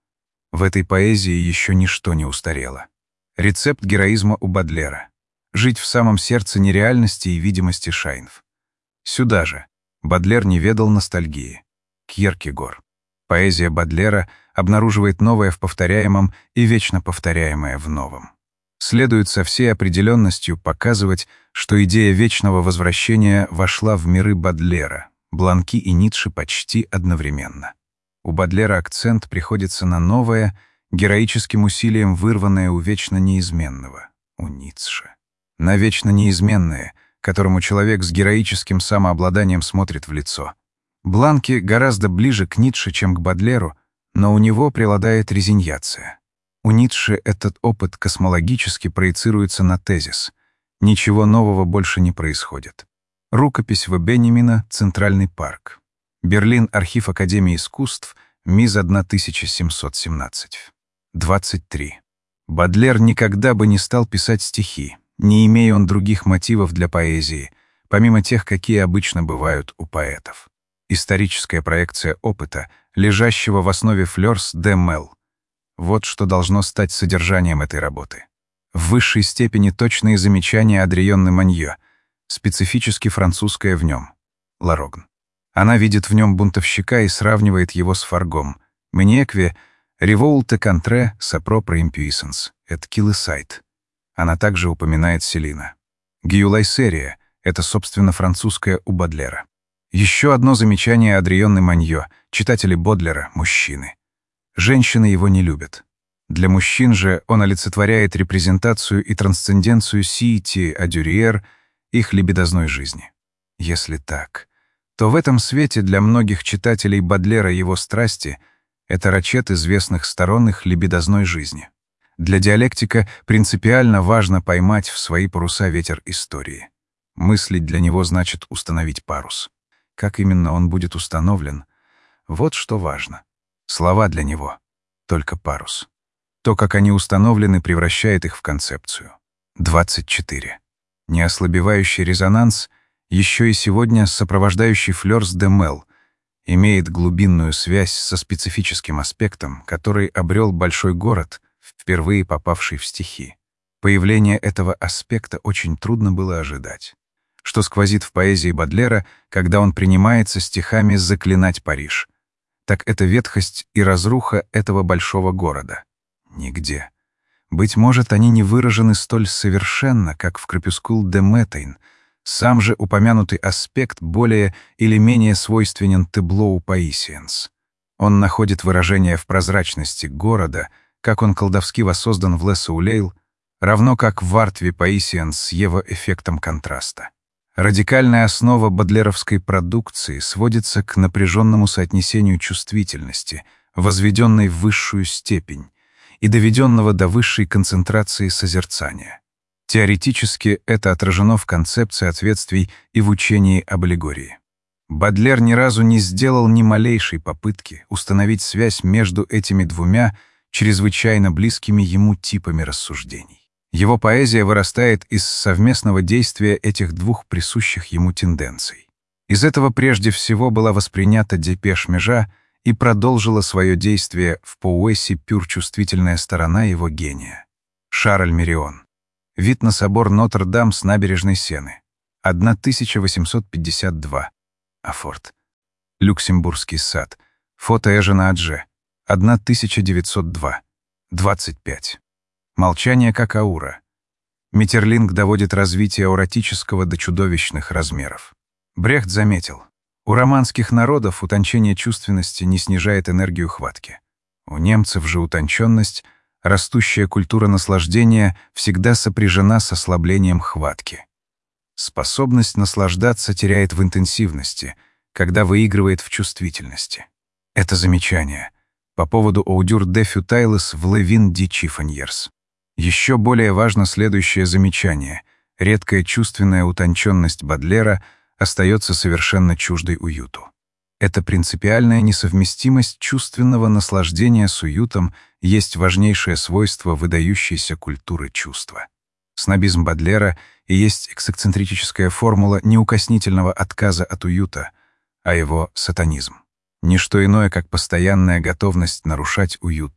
[SPEAKER 1] В этой поэзии еще ничто не устарело. Рецепт героизма у Бодлера. Жить в самом сердце нереальности и видимости шайнв. Сюда же. Бодлер не ведал ностальгии. Кьеркегор. Поэзия Бодлера обнаруживает новое в повторяемом и вечно повторяемое в новом. Следует со всей определенностью показывать, что идея вечного возвращения вошла в миры Бодлера, Бланки и Ницше почти одновременно. У Бодлера акцент приходится на новое, героическим усилием вырванное у вечно неизменного, у Ницше. На вечно неизменное, которому человек с героическим самообладанием смотрит в лицо. Бланки гораздо ближе к Ницше, чем к Бодлеру, но у него преобладает резиньяция. У Ницше этот опыт космологически проецируется на тезис. Ничего нового больше не происходит. Рукопись В. Бенемина «Центральный парк». Берлин, Архив Академии искусств, МИЗ тысяча семьсот семнадцать. двадцать три. Бодлер никогда бы не стал писать стихи, не имея он других мотивов для поэзии, помимо тех, какие обычно бывают у поэтов. Историческая проекция опыта, лежащего в основе Флёрс де Мел. Вот что должно стать содержанием этой работы. В высшей степени точные замечания Адриенны Маньё, специфически французское в нем. Ларогн. Она видит в нем бунтовщика и сравнивает его с Фаргом. «Мнекве, револте контре, сапро проимпюисенс, эт килесайт». Она также упоминает Селина. Гиюлайсерия — это, собственно, французское у Бодлера. Еще одно замечание Адриенны Маньё, читатели Бодлера — мужчины. Женщины его не любят. Для мужчин же он олицетворяет репрезентацию и трансценденцию сиити адюриер, их либидозной жизни. Если так, то в этом свете для многих читателей Бодлера его страсти — это рачет известных сторон их либидозной жизни. Для диалектика принципиально важно поймать в свои паруса ветер истории. Мыслить для него значит установить парус. Как именно он будет установлен? Вот что важно. Слова для него — только парус. То, как они установлены, превращает их в концепцию. двадцать четыре. Неослабевающий резонанс, еще и сегодня сопровождающий Флёрс де Мел, имеет глубинную связь со специфическим аспектом, который обрел большой город, впервые попавший в стихи. Появление этого аспекта очень трудно было ожидать. Что сквозит в поэзии Бодлера, когда он принимается стихами заклинать Париж? Так это ветхость и разруха этого большого города. Нигде. Быть может, они не выражены столь совершенно, как в «Крепюскул де Метейн». Сам же упомянутый аспект более или менее свойственен Теблоу Паисиенс. Он находит выражение в прозрачности города, как он колдовски воссоздан в Лесаулейл, равно как в Артве Паисиенс с его эффектом контраста. Радикальная основа бодлеровской продукции сводится к напряженному соотнесению чувствительности, возведенной в высшую степень, и доведенного до высшей концентрации созерцания. Теоретически это отражено в концепции ответствий и в учении об аллегории. Бодлер ни разу не сделал ни малейшей попытки установить связь между этими двумя чрезвычайно близкими ему типами рассуждений. Его поэзия вырастает из совместного действия этих двух присущих ему тенденций. Из этого прежде всего была воспринята депеш-межа и продолжила свое действие в Поуэсе пюр чувствительная сторона его гения. Шарль Мирион. Вид на собор Нотр-Дам с набережной Сены. тысяча восемьсот пятьдесят два. Афорт. Люксембургский сад. Фото Эжена Адже. тысяча девятьсот два. двадцать пять. Молчание как аура. Метерлинк доводит развитие ауратического до чудовищных размеров. Брехт заметил, у романских народов утончение чувственности не снижает энергию хватки. У немцев же утонченность, растущая культура наслаждения всегда сопряжена с ослаблением хватки. Способность наслаждаться теряет в интенсивности, когда выигрывает в чувствительности. Это замечание по поводу «Аудюр де фютайлес в Левин ди Чифоньерс». Еще более важно следующее замечание. Редкая чувственная утонченность Бодлера остается совершенно чуждой уюту. Эта принципиальная несовместимость чувственного наслаждения с уютом есть важнейшее свойство выдающейся культуры чувства. Снобизм Бодлера и есть эксцентрическая формула неукоснительного отказа от уюта, а его сатанизм. Ничто иное, как постоянная готовность нарушать уют,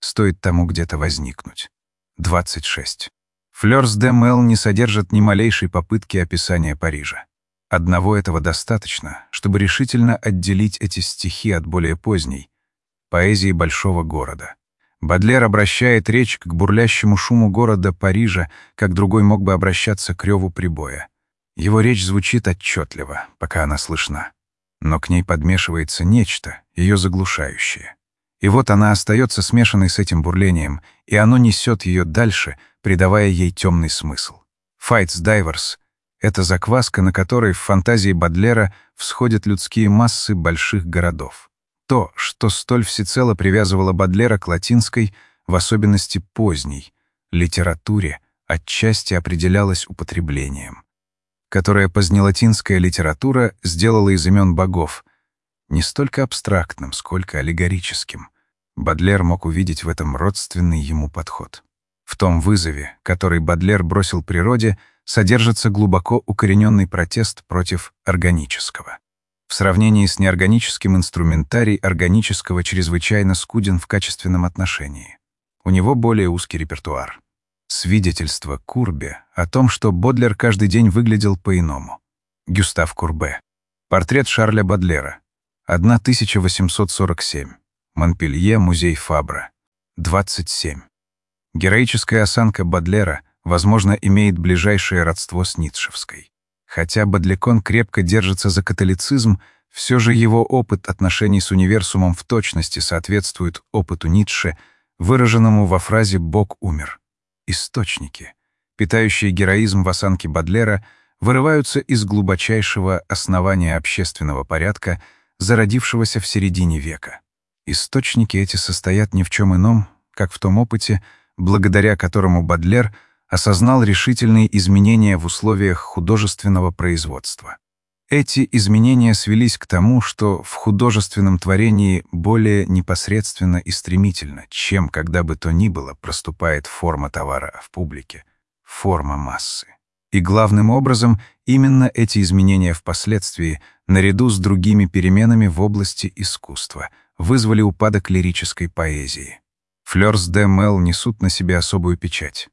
[SPEAKER 1] стоит тому где-то возникнуть. двадцать шесть. Fleurs de Mail не содержат ни малейшей попытки описания Парижа. Одного этого достаточно, чтобы решительно отделить эти стихи от более поздней поэзии большого города. Бадлер обращает речь к бурлящему шуму города Парижа, как другой мог бы обращаться к реву прибоя. Его речь звучит отчетливо, пока она слышна. Но к ней подмешивается нечто, ее заглушающее. И вот она остается смешанной с этим бурлением, и оно несет ее дальше, придавая ей темный смысл. «Fights Divers» — это закваска, на которой в фантазии Бадлера всходят людские массы больших городов. То, что столь всецело привязывало Бадлера к латинской, в особенности поздней, литературе, отчасти определялось употреблением, которое позднелатинская литература сделала из имен богов, не столько абстрактным, сколько аллегорическим. Бадлер мог увидеть в этом родственный ему подход. В том вызове, который Бадлер бросил природе, содержится глубоко укорененный протест против органического. В сравнении с неорганическим инструментарий органического чрезвычайно скуден в качественном отношении. У него более узкий репертуар. Свидетельство Курбе о том, что Бодлер каждый день выглядел по-иному. Гюстав Курбе. Портрет Шарля Бадлера. тысяча восемьсот сорок семь. Монпелье, музей Фабра. двадцать семь. Героическая осанка Бадлера, возможно, имеет ближайшее родство с ницшевской. Хотя Бадликон крепко держится за католицизм, все же его опыт отношений с универсумом в точности соответствует опыту Ницше, выраженному во фразе «Бог умер». Источники, питающие героизм в осанке Бадлера, вырываются из глубочайшего основания общественного порядка, зародившегося в середине века. Источники эти состоят ни в чем ином, как в том опыте, благодаря которому Бадлер осознал решительные изменения в условиях художественного производства. Эти изменения свелись к тому, что в художественном творении более непосредственно и стремительно, чем когда бы то ни было, проступает форма товара в публике, форма массы. И главным образом именно эти изменения впоследствии, наряду с другими переменами в области искусства, вызвали упадок лирической поэзии. Fleurs de Mail несут на себе особую печать.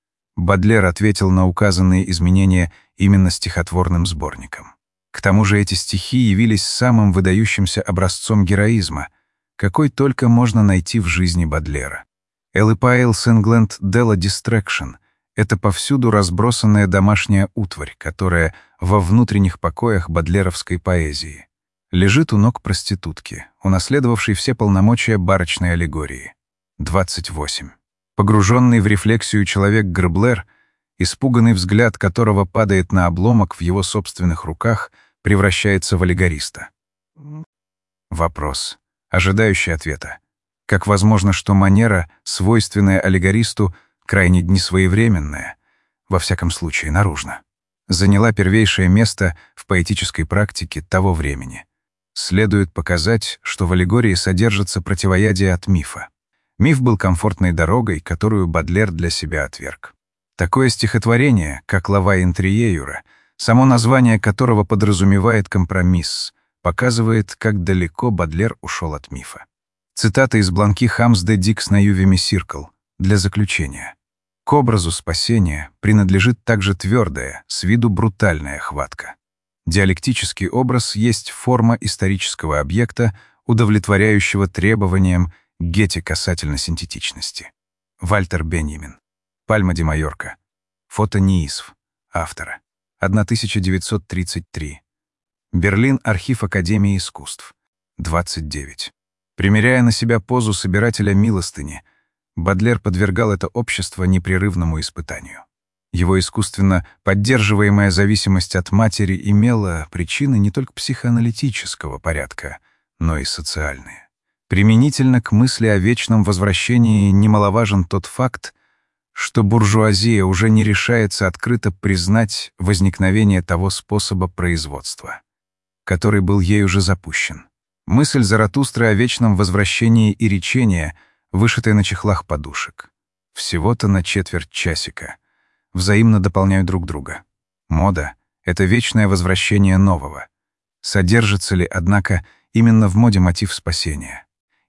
[SPEAKER 1] Бадлер ответил на указанные изменения именно стихотворным сборником. К тому же эти стихи явились самым выдающимся образцом героизма, какой только можно найти в жизни Бадлера. «Elle Pile Singlant de la Distraction» — это повсюду разбросанная домашняя утварь, которая во внутренних покоях бадлеровской поэзии лежит у ног проститутки, унаследовавшей все полномочия барочной аллегории. двадцать восемь. Погруженный в рефлексию человек Грыблер, испуганный взгляд которого падает на обломок в его собственных руках, превращается в аллегориста. Вопрос, ожидающий ответа. Как возможно, что манера, свойственная аллегористу, крайне несвоевременная, во всяком случае наружно, заняла первейшее место в поэтической практике того времени? Следует показать, что в аллегории содержится противоядие от мифа. Миф был комфортной дорогой, которую Бадлер для себя отверг. Такое стихотворение, как «Лава Интриеюра», само название которого подразумевает компромисс, показывает, как далеко Бадлер ушел от мифа. Цитата из Бланки Хамс де Дикс на Ювеми Сиркл для заключения. К образу спасения принадлежит также твердая, с виду брутальная хватка. Диалектический образ есть форма исторического объекта, удовлетворяющего требованиям Гете касательно синтетичности. Вальтер Беньямин. Пальма де Майорка. Фото Ниисв. Автора. тысяча девятьсот тридцать три. Берлин. Архив Академии искусств. двадцать девять. Примеряя на себя позу собирателя милостыни, Бадлер подвергал это общество непрерывному испытанию. Его искусственно поддерживаемая зависимость от матери имела причины не только психоаналитического порядка, но и социальные. Применительно к мысли о вечном возвращении немаловажен тот факт, что буржуазия уже не решается открыто признать возникновение того способа производства, который был ей уже запущен. Мысль Заратустры о вечном возвращении и речения, вышитая на чехлах подушек, всего-то на четверть часика, взаимно дополняют друг друга. Мода — это вечное возвращение нового. Содержится ли, однако, именно в моде мотив спасения?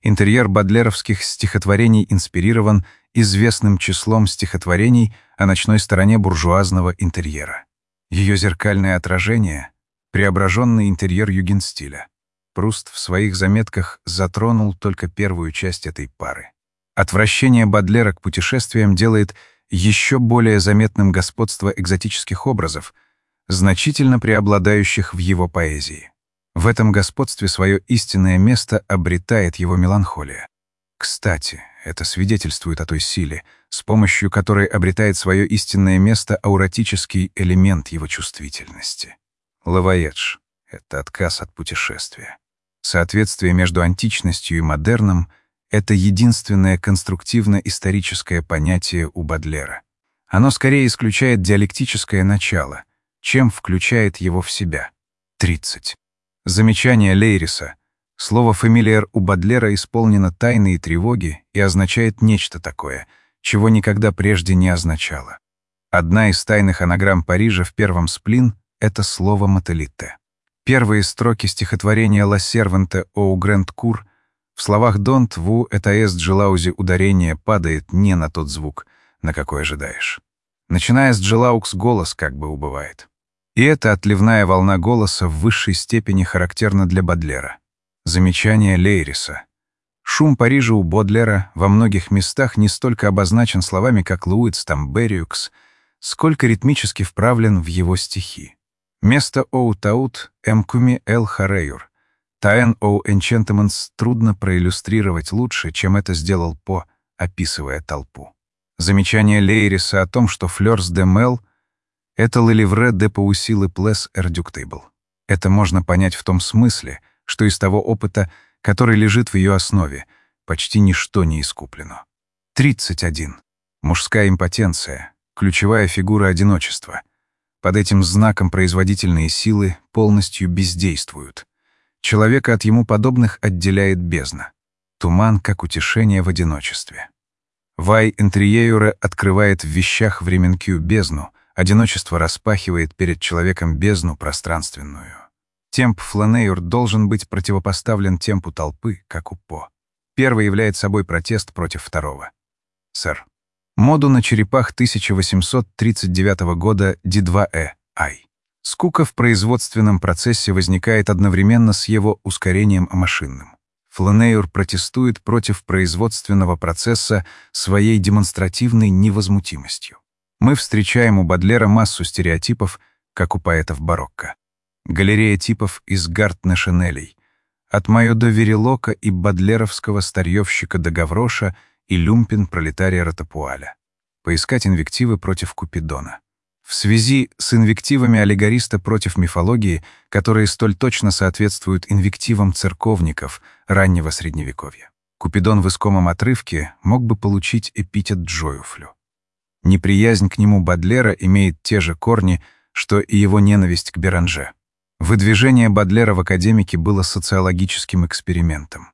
[SPEAKER 1] Интерьер бодлеровских стихотворений инспирирован известным числом стихотворений о ночной стороне буржуазного интерьера. Ее зеркальное отражение — преображенный интерьер югенстиля. Пруст в своих заметках затронул только первую часть этой пары. Отвращение Бодлера к путешествиям делает еще более заметным господство экзотических образов, значительно преобладающих в его поэзии. В этом господстве свое истинное место обретает его меланхолия. Кстати, это свидетельствует о той силе, с помощью которой обретает свое истинное место ауратический элемент его чувствительности. Лавоедж — это отказ от путешествия. Соответствие между античностью и модерном — это единственное конструктивно-историческое понятие у Бодлера. Оно скорее исключает диалектическое начало, чем включает его в себя. тридцать. Замечание Лейриса. Слово «фамильяр» у Бодлера исполнено тайны и тревоги и означает нечто такое, чего никогда прежде не означало. Одна из тайных анаграмм Парижа в первом «Сплин» — это слово «мотелите». Первые строки стихотворения «Ла серванте оу грэнд кур» в словах «Донт ву это эст джелаузи» ударение падает не на тот звук, на какой ожидаешь. Начиная с джелаукс голос как бы убывает. И эта отливная волна голоса в высшей степени характерна для Бодлера. Замечание Лейриса. Шум Парижа у Бодлера во многих местах не столько обозначен словами, как «луиц» там «бериукс», сколько ритмически вправлен в его стихи. Место «оу таут» «эмкуми эл хареюр». «Таэн оу энчентементс» трудно проиллюстрировать лучше, чем это сделал По, описывая толпу. Замечание Лейриса о том, что «флёрс де мел» — это «le livre de Poussy плес эрдюктейбл». Это можно понять в том смысле, что из того опыта, который лежит в ее основе, почти ничто не искуплено. тридцать один. Мужская импотенция — ключевая фигура одиночества. Под этим знаком производительные силы полностью бездействуют. Человека от ему подобных отделяет бездна. Туман как утешение в одиночестве. Вай Энтриеюре открывает в вещах временкию бездну, одиночество распахивает перед человеком бездну пространственную. Темп Фланеюр должен быть противопоставлен темпу толпы, как у По. Первый является собой протест против второго. Сэр. Моду на черепах тысяча восемьсот тридцать девятого года Ди два Э. Ай. Скука в производственном процессе возникает одновременно с его ускорением машинным. Фланеюр протестует против производственного процесса своей демонстративной невозмутимостью. Мы встречаем у Бодлера массу стереотипов, как у поэтов барокко. Галерея типов из Гартне-Шинелей. От Майо до Верилока и бодлеровского старьевщика до Гавроша и люмпен пролетария Ратапуаля. Поискать инвективы против Купидона. В связи с инвективами аллегориста против мифологии, которые столь точно соответствуют инвективам церковников раннего Средневековья. Купидон в искомом отрывке мог бы получить эпитет Джоюфлю. Неприязнь к нему Бодлера имеет те же корни, что и его ненависть к Беранже. Выдвижение Бодлера в академике было социологическим экспериментом.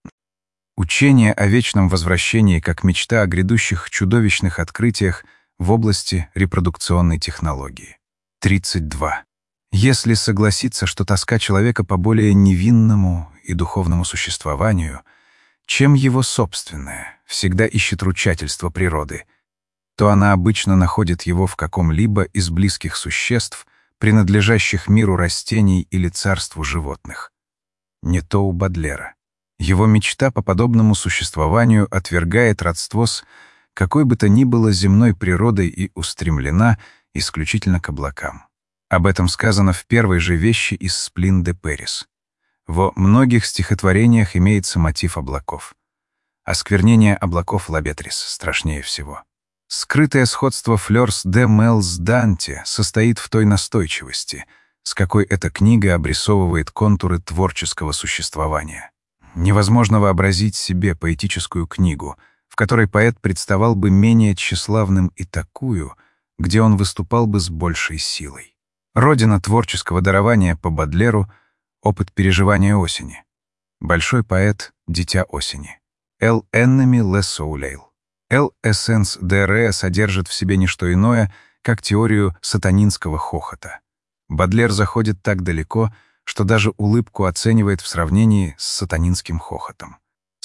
[SPEAKER 1] Учение о вечном возвращении как мечта о грядущих чудовищных открытиях в области репродукционной технологии. тридцать два. Если согласиться, что тоска человека по более невинному и духовному существованию, чем его собственное, всегда ищет ручательство природы, то она обычно находит его в каком-либо из близких существ, принадлежащих миру растений или царству животных. Не то у Бодлера. Его мечта по подобному существованию отвергает родство с какой бы то ни было земной природой и устремлена исключительно к облакам. Об этом сказано в первой же вещи из «Сплин де Перис». Во многих стихотворениях имеется мотив облаков. Осквернение облаков Лабетрис страшнее всего. Скрытое сходство «Флёрс де мел» с Данте состоит в той настойчивости, с какой эта книга обрисовывает контуры творческого существования. Невозможно вообразить себе поэтическую книгу, в которой поэт представал бы менее тщеславным, и такую, где он выступал бы с большей силой. Родина творческого дарования по Бодлеру — опыт переживания осени. Большой поэт — дитя осени. «El ennemi le soleil». «El essence de re» содержит в себе не что иное, как теорию сатанинского хохота. Бодлер заходит так далеко, что даже улыбку оценивает в сравнении с сатанинским хохотом.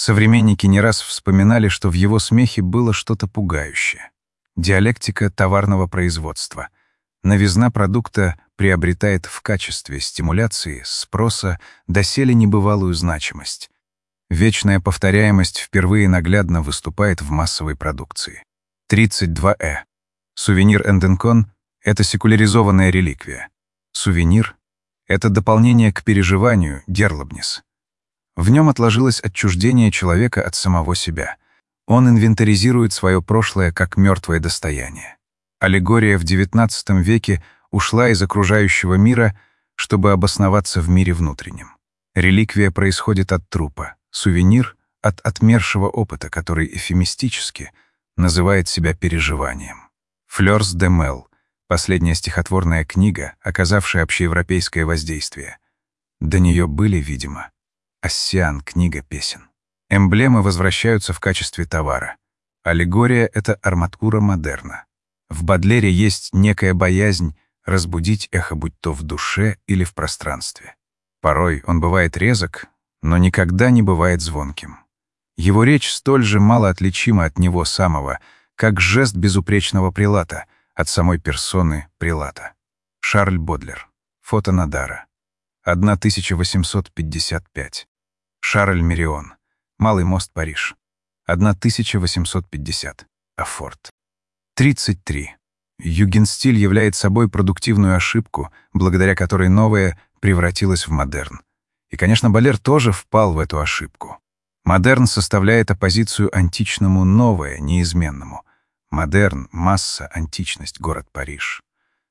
[SPEAKER 1] Современники не раз вспоминали, что в его смехе было что-то пугающее. Диалектика товарного производства. Новизна продукта приобретает в качестве стимуляции спроса доселе небывалую значимость. Вечная повторяемость впервые наглядно выступает в массовой продукции. тридцать два э. Сувенир Энденкон — это секуляризованная реликвия. Сувенир — это дополнение к переживанию Герлобнис. В нем отложилось отчуждение человека от самого себя. Он инвентаризирует свое прошлое как мертвое достояние. Аллегория в девятнадцатом веке ушла из окружающего мира, чтобы обосноваться в мире внутреннем. Реликвия происходит от трупа, сувенир — от отмершего опыта, который эвфемистически называет себя переживанием. Флёрс де Мел — последняя стихотворная книга, оказавшая общеевропейское воздействие. До нее были, видимо, Оссиан — книга песен. Эмблемы возвращаются в качестве товара. Аллегория — это арматура модерна. В Бодлере есть некая боязнь разбудить эхо, будь то в душе или в пространстве. Порой он бывает резок, но никогда не бывает звонким. Его речь столь же мало отличима от него самого, как жест безупречного прилата от самой персоны прилата. Шарль Бодлер. Фото Надара. тысяча восемьсот пятьдесят пять. Шарль Мирион. Малый мост, Париж. тысяча восемьсот пятьдесят. Афорт. тридцать три. Югенстиль являет собой продуктивную ошибку, благодаря которой новое превратилось в модерн. И, конечно, Бодлер тоже впал в эту ошибку. Модерн составляет оппозицию античному новое, неизменному. Модерн, масса, античность, город Париж.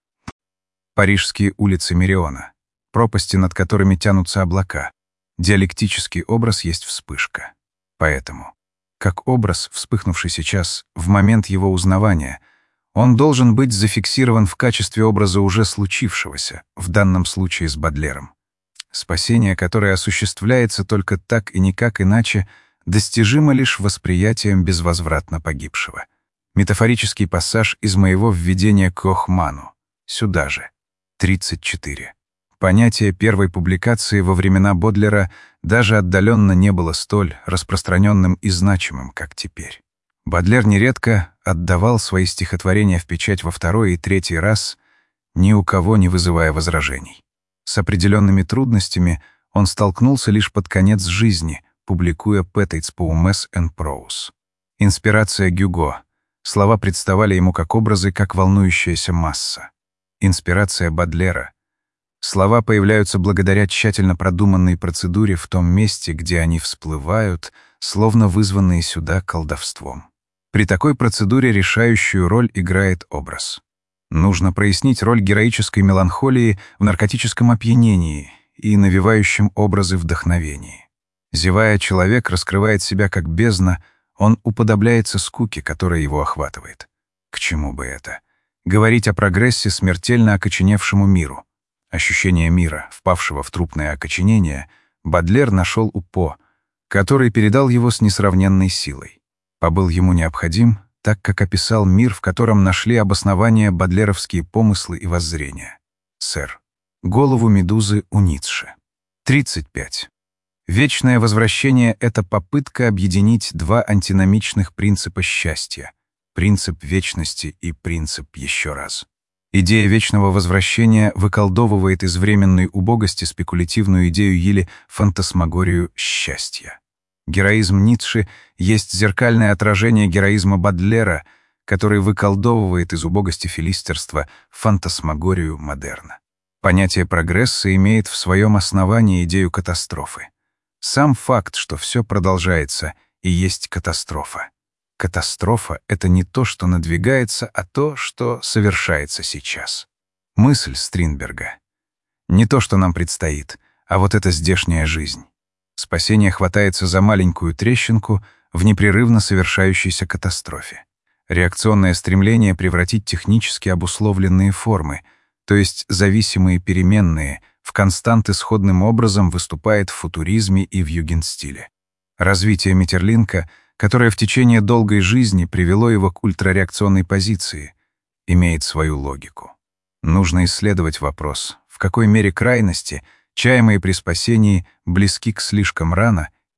[SPEAKER 1] Парижские улицы Мириона. Пропасти, над которыми тянутся облака. Диалектический образ есть вспышка. Поэтому, как образ, вспыхнувший сейчас, в момент его узнавания, он должен быть зафиксирован в качестве образа уже случившегося, в данном случае с Бодлером. Спасение, которое осуществляется только так и никак иначе, достижимо лишь восприятием безвозвратно погибшего. Метафорический пассаж из моего введения к Охману. Сюда же. тридцать четыре. Понятие первой публикации во времена Бодлера даже отдаленно не было столь распространенным и значимым, как теперь. Бодлер нередко отдавал свои стихотворения в печать во второй и третий раз, ни у кого не вызывая возражений. С определенными трудностями он столкнулся лишь под конец жизни, публикуя «Петейц Поумес эн Проус». Инспирация Гюго. Слова представали ему как образы, как волнующаяся масса. Инспирация Бодлера. Слова появляются благодаря тщательно продуманной процедуре в том месте, где они всплывают, словно вызванные сюда колдовством. При такой процедуре решающую роль играет образ. Нужно прояснить роль героической меланхолии в наркотическом опьянении и навевающем образы вдохновении. Зевая, человек раскрывает себя как бездна, он уподобляется скуке, которая его охватывает. К чему бы это? Говорить о прогрессе смертельно окоченевшему миру. Ощущение мира, впавшего в трупное окоченение, Бодлер нашел у По, который передал его с несравненной силой. По был ему необходим, так как описал мир, в котором нашли обоснование бодлеровские помыслы и воззрения. Сэр. Голову медузы у Ницше. тридцать пять. Вечное возвращение — это попытка объединить два антиномичных принципа счастья — принцип вечности и принцип еще раз. Идея вечного возвращения выколдовывает из временной убогости спекулятивную идею или фантасмагорию счастья. Героизм Ницше есть зеркальное отражение героизма Бодлера, который выколдовывает из убогости филистерства фантасмагорию модерна. Понятие прогресса имеет в своем основании идею катастрофы. Сам факт, что все продолжается, и есть катастрофа. Катастрофа — это не то, что надвигается, а то, что совершается сейчас. Мысль Стринберга. Не то, что нам предстоит, а вот эта здешняя жизнь. Спасение хватается за маленькую трещинку в непрерывно совершающейся катастрофе. Реакционное стремление превратить технически обусловленные формы, то есть зависимые переменные, в константы сходным образом выступает в футуризме и в югенстиле. Развитие Метерлинка, которое в течение долгой жизни привело его к ультрареакционной позиции, имеет свою логику. Нужно исследовать вопрос, в какой мере крайности, чаемые при спасении, близки к слишком рано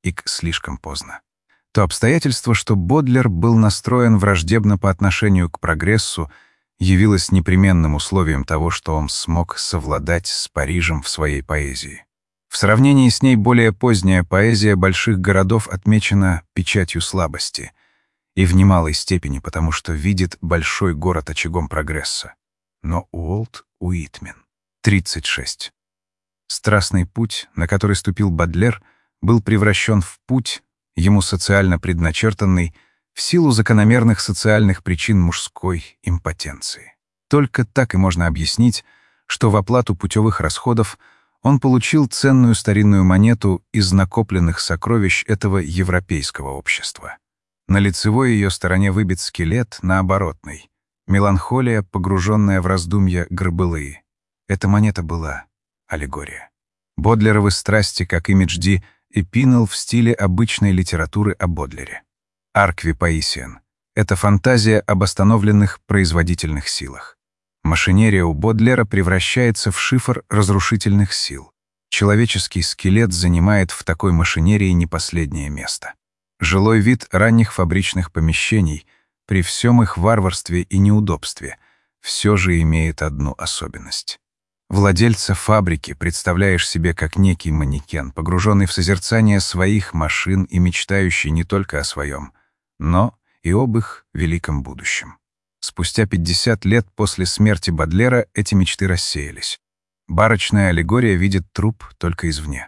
[SPEAKER 1] ик слишком поздно. То обстоятельство, что Бодлер был настроен враждебно по отношению к прогрессу, явилось непременным условием того, что он смог совладать с Парижем в своей поэзии. В сравнении с ней более поздняя поэзия больших городов отмечена печатью слабости, и в немалой степени потому, что видит большой город очагом прогресса. Но Уолт Уитмен. тридцать шесть. Страстный путь, на который ступил Бодлер, был превращен в путь, ему социально предначертанный, в силу закономерных социальных причин мужской импотенции. Только так и можно объяснить, что в оплату путевых расходов он получил ценную старинную монету из накопленных сокровищ этого европейского общества. На лицевой ее стороне выбит скелет, на оборотной — меланхолия, погруженная в раздумья Грабелы. Эта монета была аллегория. Бодлеровы страсти, как имидж Ди, эпинал в стиле обычной литературы о Бодлере. Аркви Паисиен — это фантазия об остановленных производительных силах. Машинерия у Бодлера превращается в шифр разрушительных сил. Человеческий скелет занимает в такой машинерии не последнее место. Жилой вид ранних фабричных помещений, при всем их варварстве и неудобстве, все же имеет одну особенность. Владельца фабрики представляешь себе как некий манекен, погруженный в созерцание своих машин и мечтающий не только о своем, но и об их великом будущем. Спустя пятьдесят лет после смерти Бодлера эти мечты рассеялись. Барочная аллегория видит труп только извне.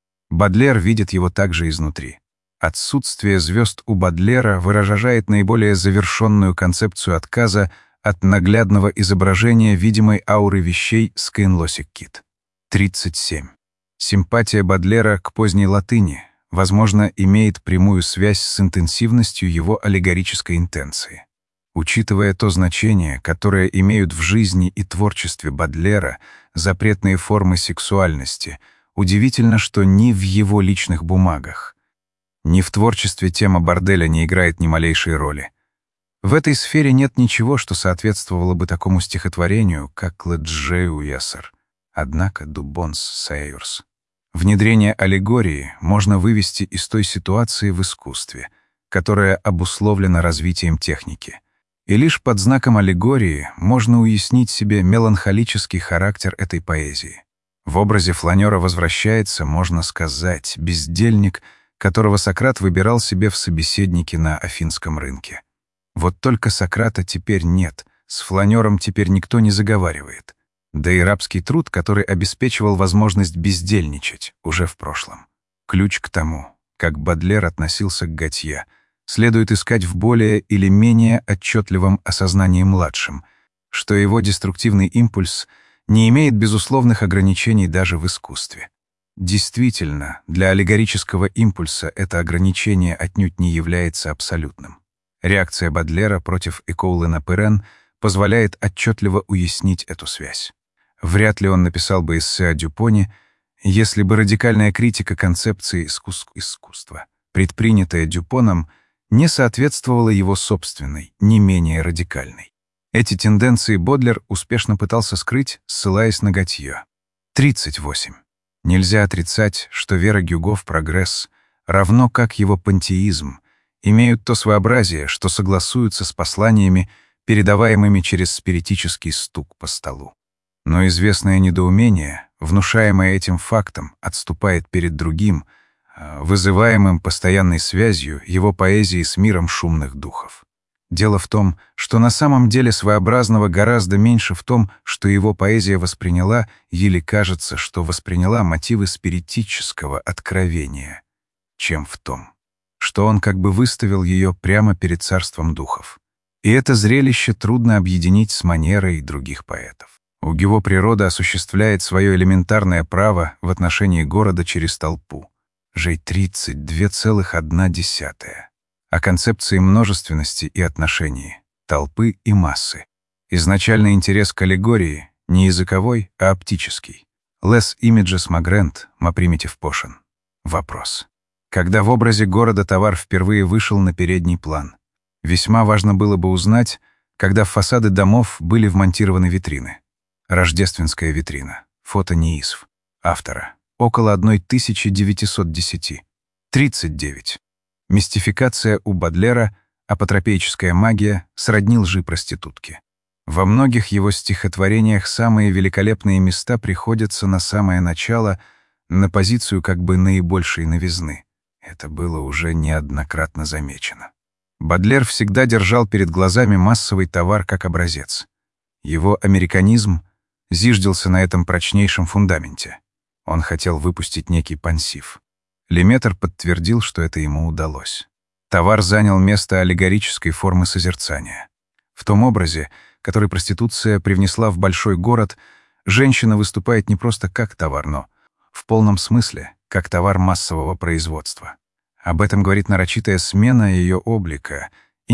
[SPEAKER 1] Бодлер видит его также изнутри. Отсутствие звезд у Бодлера выражает наиболее завершенную концепцию отказа от наглядного изображения видимой ауры вещей Скейнлосик-Кит. тридцать семь. Симпатия Бодлера к поздней латыни, возможно, имеет прямую связь с интенсивностью его аллегорической интенции. Учитывая то значение, которое имеют в жизни и творчестве Бодлера запретные формы сексуальности, удивительно, что ни в его личных бумагах, ни в творчестве тема борделя не играет ни малейшей роли. В этой сфере нет ничего, что соответствовало бы такому стихотворению, как «Леджей Уясер», однако «Дубонс Сайорс». Внедрение аллегории можно вывести из той ситуации в искусстве, которая обусловлена развитием техники. И лишь под знаком аллегории можно уяснить себе меланхолический характер этой поэзии. В образе фланера возвращается, можно сказать, бездельник, которого Сократ выбирал себе в собеседники на Афинском рынке. Вот только Сократа теперь нет, с фланером теперь никто не заговаривает. Да и рабский труд, который обеспечивал возможность бездельничать, уже в прошлом. Ключ к тому, как Бодлер относился к Готье, следует искать в более или менее отчетливом осознании младшим, что его деструктивный импульс не имеет безусловных ограничений даже в искусстве. Действительно, для аллегорического импульса это ограничение отнюдь не является абсолютным. Реакция Бодлера против Экоуле Напырен позволяет отчетливо уяснить эту связь. Вряд ли он написал бы эссе о Дюпоне, если бы радикальная критика концепции искус- искусства, предпринятая Дюпоном, не соответствовала его собственной, не менее радикальной. Эти тенденции Бодлер успешно пытался скрыть, ссылаясь на Готье. тридцать восемь. Нельзя отрицать, что вера Гюго в прогресс, равно как его пантеизм, имеют то своеобразие, что согласуются с посланиями, передаваемыми через спиритический стук по столу. Но известное недоумение, внушаемое этим фактом, отступает перед другим, вызываемым постоянной связью его поэзии с миром шумных духов. Дело в том, что на самом деле своеобразного гораздо меньше в том, что его поэзия восприняла, или кажется, что восприняла мотивы спиритического откровения, чем в том, что он как бы выставил ее прямо перед царством духов. И это зрелище трудно объединить с манерой других поэтов. У Гюго природа осуществляет свое элементарное право в отношении города через толпу. Жей тридцать два целых одна десятая. О концепции множественности и отношений, толпы и массы. Изначальный интерес к аллегории не языковой, а оптический. Less images magrent, ma primitive potion. Вопрос. Когда в образе города товар впервые вышел на передний план? Весьма важно было бы узнать, когда в фасады домов были вмонтированы витрины. Рождественская витрина. Фото Неисв. Автора. Около тысяча девятьсот десять. тридцать девять. Мистификация у Бодлера, апотропеическая магия сродни лжи проститутки. Во многих его стихотворениях самые великолепные места приходятся на самое начало, на позицию как бы наибольшей новизны. Это было уже неоднократно замечено. Бодлер всегда держал перед глазами массовый товар как образец. Его американизм зиждился на этом прочнейшем фундаменте. Он хотел выпустить некий пансив. Леметр подтвердил, что это ему удалось. Товар занял место аллегорической формы созерцания. В том образе, который проституция привнесла в большой город, женщина выступает не просто как товар, но в полном смысле как товар массового производства. Об этом говорит нарочитая смена ее облика,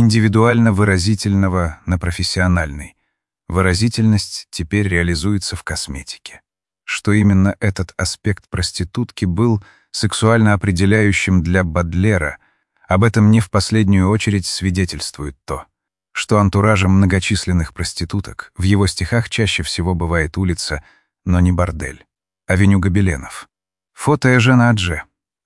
[SPEAKER 1] индивидуально-выразительного на профессиональный. Выразительность теперь реализуется в косметике. Что именно этот аспект проститутки был сексуально определяющим для Бодлера, об этом не в последнюю очередь свидетельствует то, что антуражем многочисленных проституток в его стихах чаще всего бывает улица, но не бордель, авеню гобеленов. Фото Эжена Адже,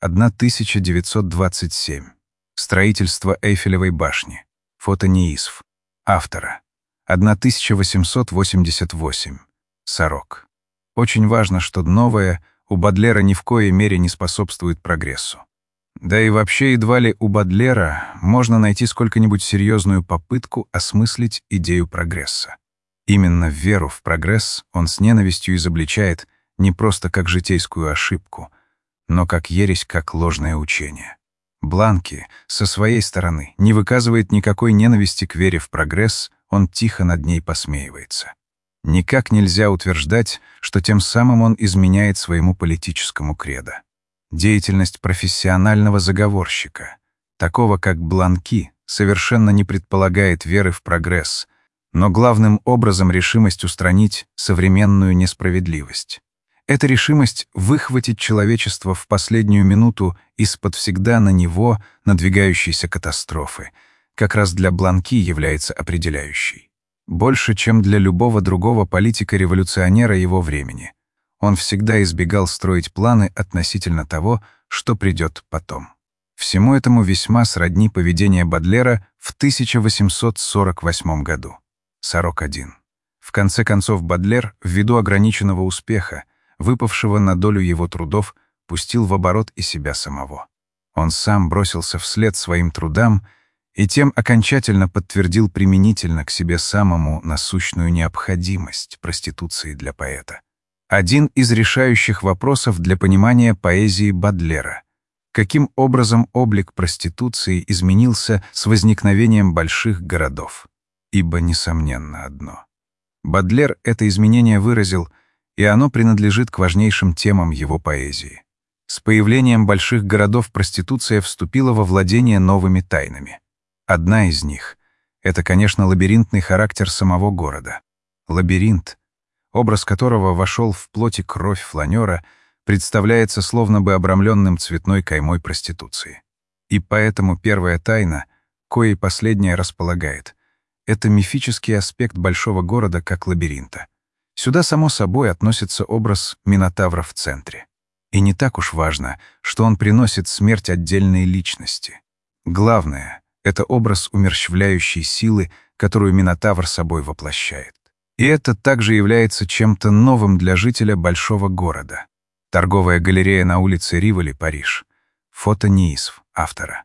[SPEAKER 1] тысяча девятьсот двадцать семь. Строительство Эйфелевой башни. Фото Неисв. Автора. тысяча восемьсот восемьдесят восемь. Сорок. Очень важно, что новое у Бодлера ни в коей мере не способствует прогрессу. Да и вообще едва ли у Бодлера можно найти сколько-нибудь серьезную попытку осмыслить идею прогресса. Именно веру в прогресс он с ненавистью изобличает не просто как житейскую ошибку, но как ересь, как ложное учение. Бланки, со своей стороны, не выказывает никакой ненависти к вере в прогресс, он тихо над ней посмеивается. Никак нельзя утверждать, что тем самым он изменяет своему политическому кредо. Деятельность профессионального заговорщика, такого как Бланки, совершенно не предполагает веры в прогресс, но главным образом решимость устранить современную несправедливость. Эта решимость выхватить человечество в последнюю минуту из-под всегда на него надвигающейся катастрофы, как раз для Бланки является определяющей. Больше, чем для любого другого политика-революционера его времени. Он всегда избегал строить планы относительно того, что придет потом. Всему этому весьма сродни поведение Бодлера в тысяча восемьсот сорок восьмом году. сорок один. В конце концов, Бодлер, ввиду ограниченного успеха, выпавшего на долю его трудов, пустил в оборот и себя самого. Он сам бросился вслед своим трудам и тем окончательно подтвердил применительно к себе самому насущную необходимость проституции для поэта. Один из решающих вопросов для понимания поэзии Бодлера. Каким образом облик проституции изменился с возникновением больших городов? Ибо, несомненно, одно. Бодлер это изменение выразил, и оно принадлежит к важнейшим темам его поэзии. С появлением больших городов проституция вступила во владение новыми тайнами. Одна из них — это, конечно, лабиринтный характер самого города. Лабиринт, образ которого вошел в плоть и кровь фланера, представляется словно бы обрамленным цветной каймой проституции. И поэтому первая тайна, коей последняя располагает, это мифический аспект большого города как лабиринта. Сюда, само собой, относится образ Минотавра в центре. И не так уж важно, что он приносит смерть отдельной личности. Главное — это образ умерщвляющей силы, которую Минотавр собой воплощает. И это также является чем-то новым для жителя большого города. Торговая галерея на улице Риволи, Париж. Фото Неисв, автора.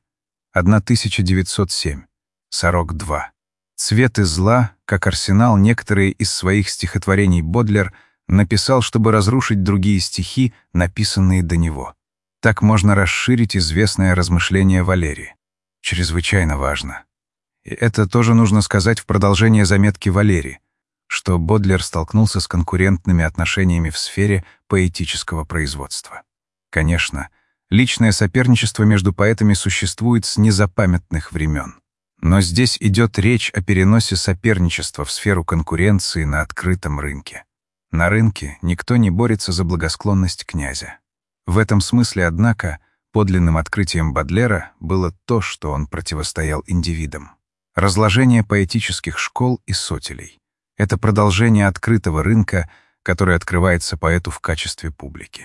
[SPEAKER 1] тысяча девятьсот семь. сорок два. «Цветы зла», как арсенал, некоторые из своих стихотворений Бодлер написал, чтобы разрушить другие стихи, написанные до него. Так можно расширить известное размышление Валерии. Чрезвычайно важно. И это тоже нужно сказать в продолжение заметки Валерии, что Бодлер столкнулся с конкурентными отношениями в сфере поэтического производства. Конечно, личное соперничество между поэтами существует с незапамятных времен. Но здесь идет речь о переносе соперничества в сферу конкуренции на открытом рынке. На рынке никто не борется за благосклонность князя. В этом смысле, однако, подлинным открытием Бодлера было то, что он противостоял индивидам. Разложение поэтических школ и сотелей — это продолжение открытого рынка, который открывается поэту в качестве публики.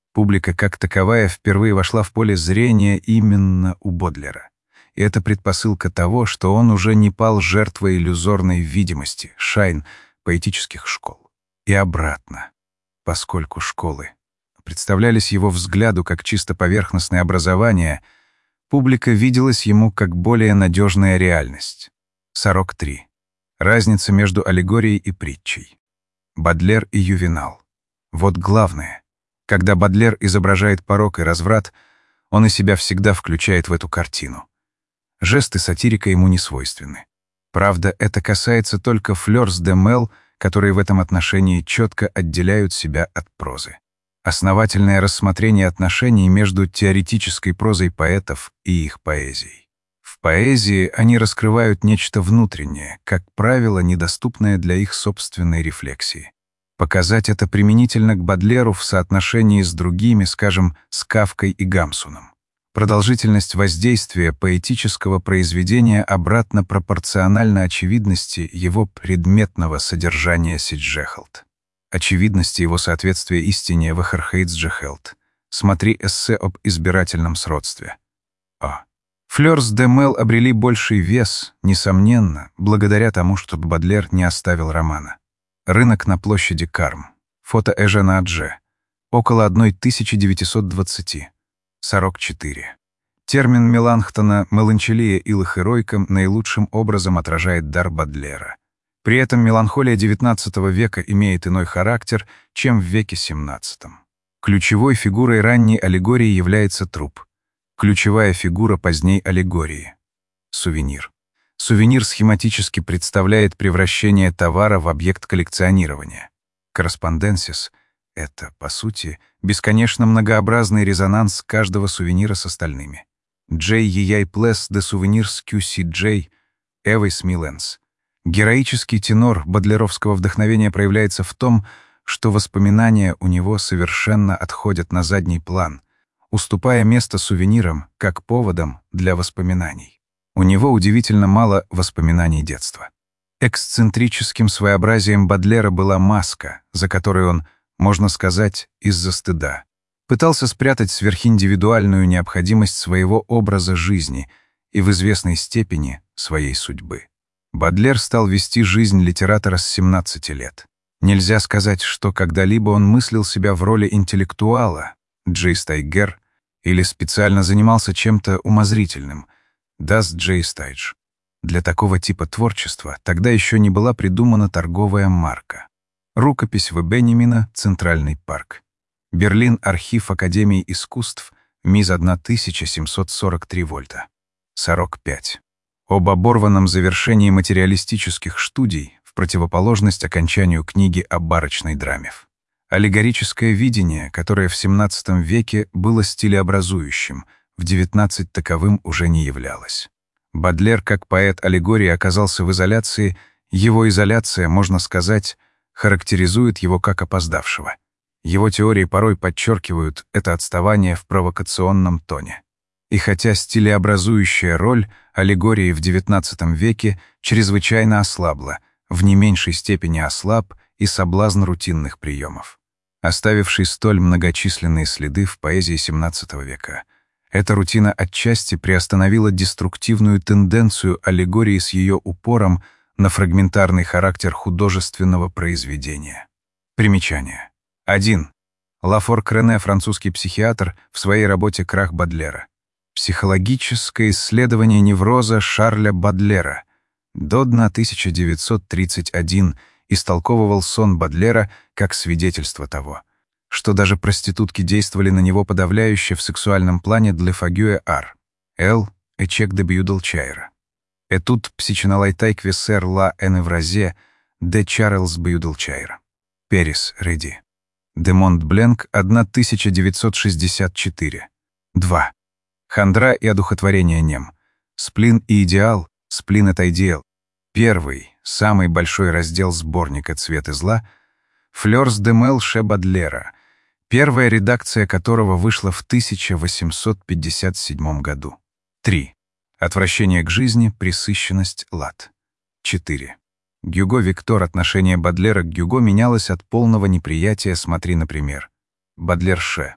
[SPEAKER 1] Публика как таковая впервые вошла в поле зрения именно у Бодлера. И это предпосылка того, что он уже не пал жертвой иллюзорной видимости, шайн, поэтических школ. И обратно, поскольку школы представлялись его взгляду как чисто поверхностное образование, публика виделась ему как более надежная реальность. сорок три. Разница между аллегорией и притчей. Бодлер и Ювенал. Вот главное. Когда Бодлер изображает порок и разврат, он и себя всегда включает в эту картину. Жесты сатирика ему не свойственны. Правда, это касается только флёрс де мел, которые в этом отношении четко отделяют себя от прозы. Основательное рассмотрение отношений между теоретической прозой поэтов и их поэзией. В поэзии они раскрывают нечто внутреннее, как правило, недоступное для их собственной рефлексии. Показать это применительно к Бодлеру в соотношении с другими, скажем, с Кафкой и Гамсуном. Продолжительность воздействия поэтического произведения обратно пропорциональна очевидности его предметного содержания сиджехелд. Очевидности его соответствия истине вахархейцджехелд. Смотри эссе об избирательном сродстве. А. Флёрс де мел обрели больший вес, несомненно, благодаря тому, что Бодлер не оставил романа. Рынок на площади Карм. Фото Эжена Адже. Около тысяча девятьсот двадцать. сорок четыре. Термин Меланхтона «меланчолия и херойка» наилучшим образом отражает дар Бодлера. При этом меланхолия девятнадцатого века имеет иной характер, чем в веке семнадцатом. Ключевой фигурой ранней аллегории является труп. Ключевая фигура поздней аллегории — сувенир. Сувенир схематически представляет превращение товара в объект коллекционирования. Корреспонденсис — это, по сути, бесконечно многообразный резонанс каждого сувенира с остальными. Джей Ей Плес де Сувенирс Кью Си Джей, Эвейс Миленс. Героический тенор бодлеровского вдохновения проявляется в том, что воспоминания у него совершенно отходят на задний план, уступая место сувенирам как поводам для воспоминаний. У него удивительно мало воспоминаний детства. Эксцентрическим своеобразием Бодлера была маска, за которой он, можно сказать, из-за стыда, пытался спрятать сверхиндивидуальную необходимость своего образа жизни и в известной степени своей судьбы. Бодлер стал вести жизнь литератора с семнадцати лет. Нельзя сказать, что когда-либо он мыслил себя в роли интеллектуала, Джейстайгер, или специально занимался чем-то умозрительным, Das Джейстайдж. Для такого типа творчества тогда еще не была придумана торговая марка. Рукопись В. Бенемина «Центральный парк». Берлин, архив Академии искусств, МИЗ тысяча семьсот сорок три вольта. сорок пять. Об оборванном завершении материалистических студий в противоположность окончанию книги о барочной драме. Аллегорическое видение, которое в семнадцатом веке было стилеобразующим, в девятнадцатом таковым уже не являлось. Бодлер, как поэт аллегории, оказался в изоляции, его изоляция, можно сказать, характеризует его как опоздавшего. Его теории порой подчеркивают это отставание в провокационном тоне. И хотя стилеобразующая роль аллегории в девятнадцатом веке чрезвычайно ослабла, в не меньшей степени ослаб и соблазн рутинных приемов, оставивший столь многочисленные следы в поэзии семнадцатого века. Эта рутина отчасти приостановила деструктивную тенденцию аллегории с ее упором на фрагментарный характер художественного произведения. Примечание. один. Лафор Крене, французский психиатр, в своей работе «Крах Бодлера». Психологическое исследование невроза Шарля Бодлера. Додна, тысяча девятьсот тридцать один, истолковывал сон Бодлера как свидетельство того, что даже проститутки действовали на него подавляюще в сексуальном плане для Фагюэ Ар. Л. Эчек де Бьюдалчайра. Этуд псиченалайтай квесер ла эневразе де Чарльз Бьюдалчайра. Перес Реди. Де Монт-Бленк, тысяча девятьсот шестьдесят четыре. два. Хандра и одухотворение нем. Сплин и идеал. Сплин — это идеал. Первый, самый большой раздел сборника «Цвет и зла» Флёрс де мел Ше Бодлера, первая редакция которого вышла в тысяча восемьсот пятьдесят седьмом году. три. Отвращение к жизни, пресыщенность, лад. четыре. Гюго Виктор. Отношение Бодлера к Гюго менялось от полного неприятия, смотри, например. Бодлер Ше.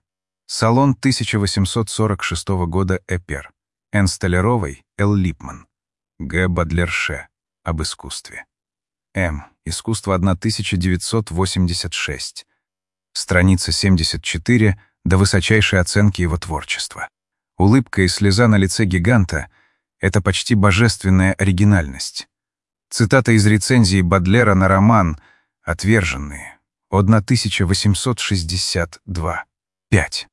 [SPEAKER 1] Салон тысяча восемьсот сорок шестого года Эпер. Н. Столяровой, Л. Липман. Г. Бадлерше. Об искусстве. М. Искусство тысяча девятьсот восемьдесят шесть. Страница семьдесят четыре до высочайшей оценки его творчества. Улыбка и слеза на лице гиганта — это почти божественная оригинальность. Цитата из рецензии Бадлера на роман «Отверженные» тысяча восемьсот шестьдесят два. пять.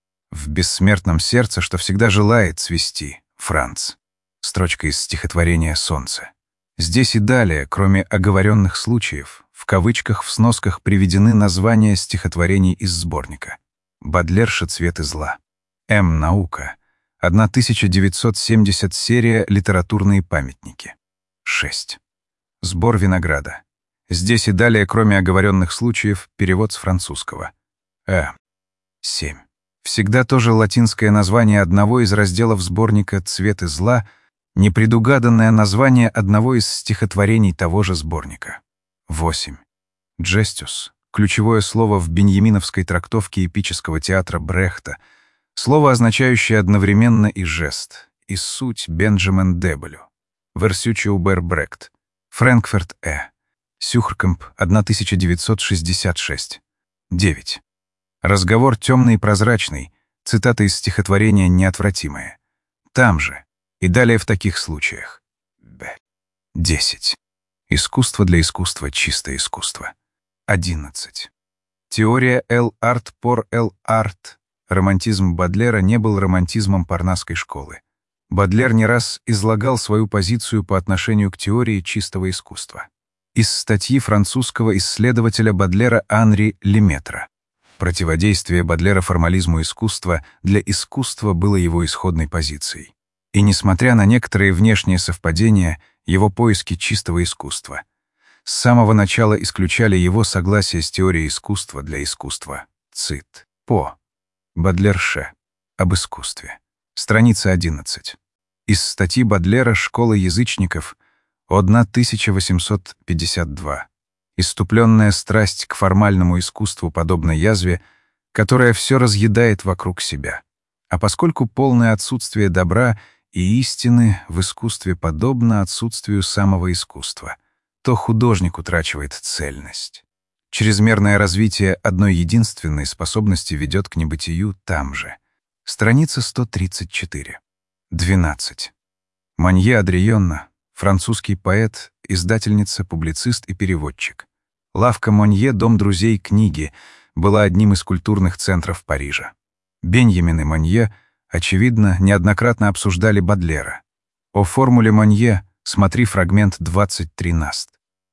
[SPEAKER 1] В бессмертном сердце, что всегда желает цвести, Франц. Строчка из стихотворения «Солнце». Здесь и далее, кроме оговоренных случаев, в кавычках в сносках приведены названия стихотворений из сборника. Бадлерша «Цветы зла». М. Наука. тысяча девятьсот семьдесят серия «Литературные памятники». шесть. Сбор винограда. Здесь и далее, кроме оговоренных случаев, перевод с французского. Э. семь. Всегда тоже латинское название одного из разделов сборника «Цветы зла», непредугаданное название одного из стихотворений того же сборника. восемь. Джестюс. Ключевое слово в беньяминовской трактовке эпического театра Брехта. Слово, означающее одновременно и жест, и суть Бенджамен Дебелю. Версюче Убер Брехт. Фрэнкфурт Э. Сюхркамп, тысяча девятьсот шестьдесят шесть. девять. Разговор темный и прозрачный, цитата из стихотворения «Неотвратимое». Там же, и далее в таких случаях. Б. десять. Искусство для искусства, чистое искусство. одиннадцать. Теория Л. Арт пор Л. Арт. Романтизм Бадлера не был романтизмом парнасской школы. Бадлер не раз излагал свою позицию по отношению к теории чистого искусства. Из статьи французского исследователя Бадлера Анри Леметра. Противодействие Бадлера формализму искусства для искусства было его исходной позицией. И несмотря на некоторые внешние совпадения, его поиски чистого искусства с самого начала исключали его согласие с теорией искусства для искусства. Цит. По. Бадлерше. Об искусстве. Страница одиннадцать. Из статьи Бадлера «Школа язычников» тысяча восемьсот пятьдесят два. Иступленная страсть к формальному искусству подобна язве, которая все разъедает вокруг себя. А поскольку полное отсутствие добра и истины в искусстве подобно отсутствию самого искусства, то художник утрачивает цельность. Чрезмерное развитие одной единственной способности ведет к небытию там же. Страница сто тридцать четыре. двенадцать. Монье Адриенна, французский поэт, издательница, публицист и переводчик. Лавка Монье, дом друзей книги, была одним из культурных центров Парижа. Беньямин и Монье, очевидно, неоднократно обсуждали Бадлера. О формуле Монье смотри фрагмент двадцать тринадцать.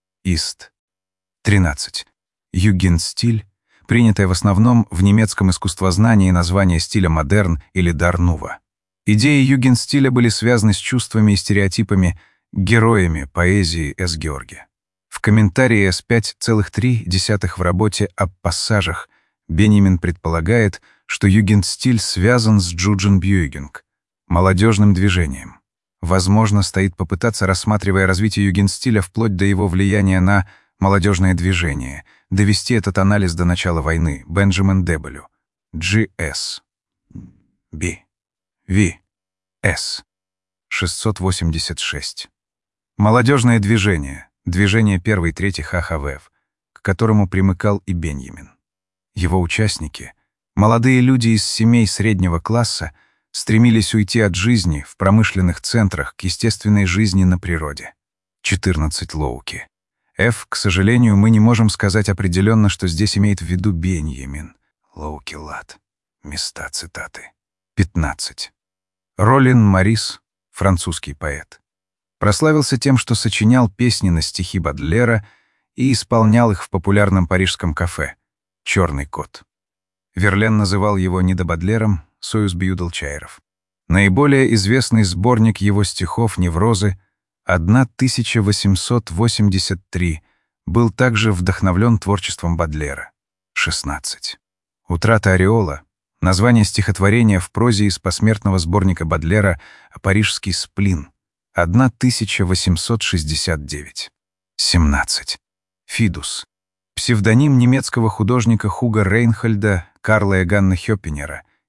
[SPEAKER 1] Ист. тринадцать. Югенстиль, принятое в основном в немецком искусствознании название стиля модерн или дарнува. Идеи югенстиля были связаны с чувствами и стереотипами, героями поэзии С. Георги. В комментарии С пять целых три десятых в работе об пассажах Беньямин предполагает, что югенстиль связан с Джудженбюйгинг, молодежным движением. Возможно, стоит попытаться, рассматривая развитие югенстиля вплоть до его влияния на молодежное движение, довести этот анализ до начала войны. Бенджамен Дебелю. Джи С. Б. В. С. шестьсот восемьдесят шесть. Молодежное движение. Движение первый-третий Ха Ха В, к которому примыкал и Беньямин. Его участники, молодые люди из семей среднего класса, стремились уйти от жизни в промышленных центрах к естественной жизни на природе. четырнадцать Лоуки. Ф, к сожалению, мы не можем сказать определенно, что здесь имеет в виду Беньямин. Лоуки Лад. Места цитаты. пятнадцать. Ролин Морис, французский поэт. Прославился тем, что сочинял песни на стихи Бадлера и исполнял их в популярном парижском кафе «Черный кот». Верлен называл его недобадлером, Союз Бьюдл-Чайров. Наиболее известный сборник его стихов «Неврозы» тысяча восемьсот восемьдесят три был также вдохновлен творчеством Бадлера. шестнадцать. «Утрата ореола» — название стихотворения в прозе из посмертного сборника Бадлера «Парижский сплин» тысяча восемьсот шестьдесят девять. семнадцать. «Фидус» — псевдоним немецкого художника Хуга Рейнхольда Карла Иоганна Хёппинера,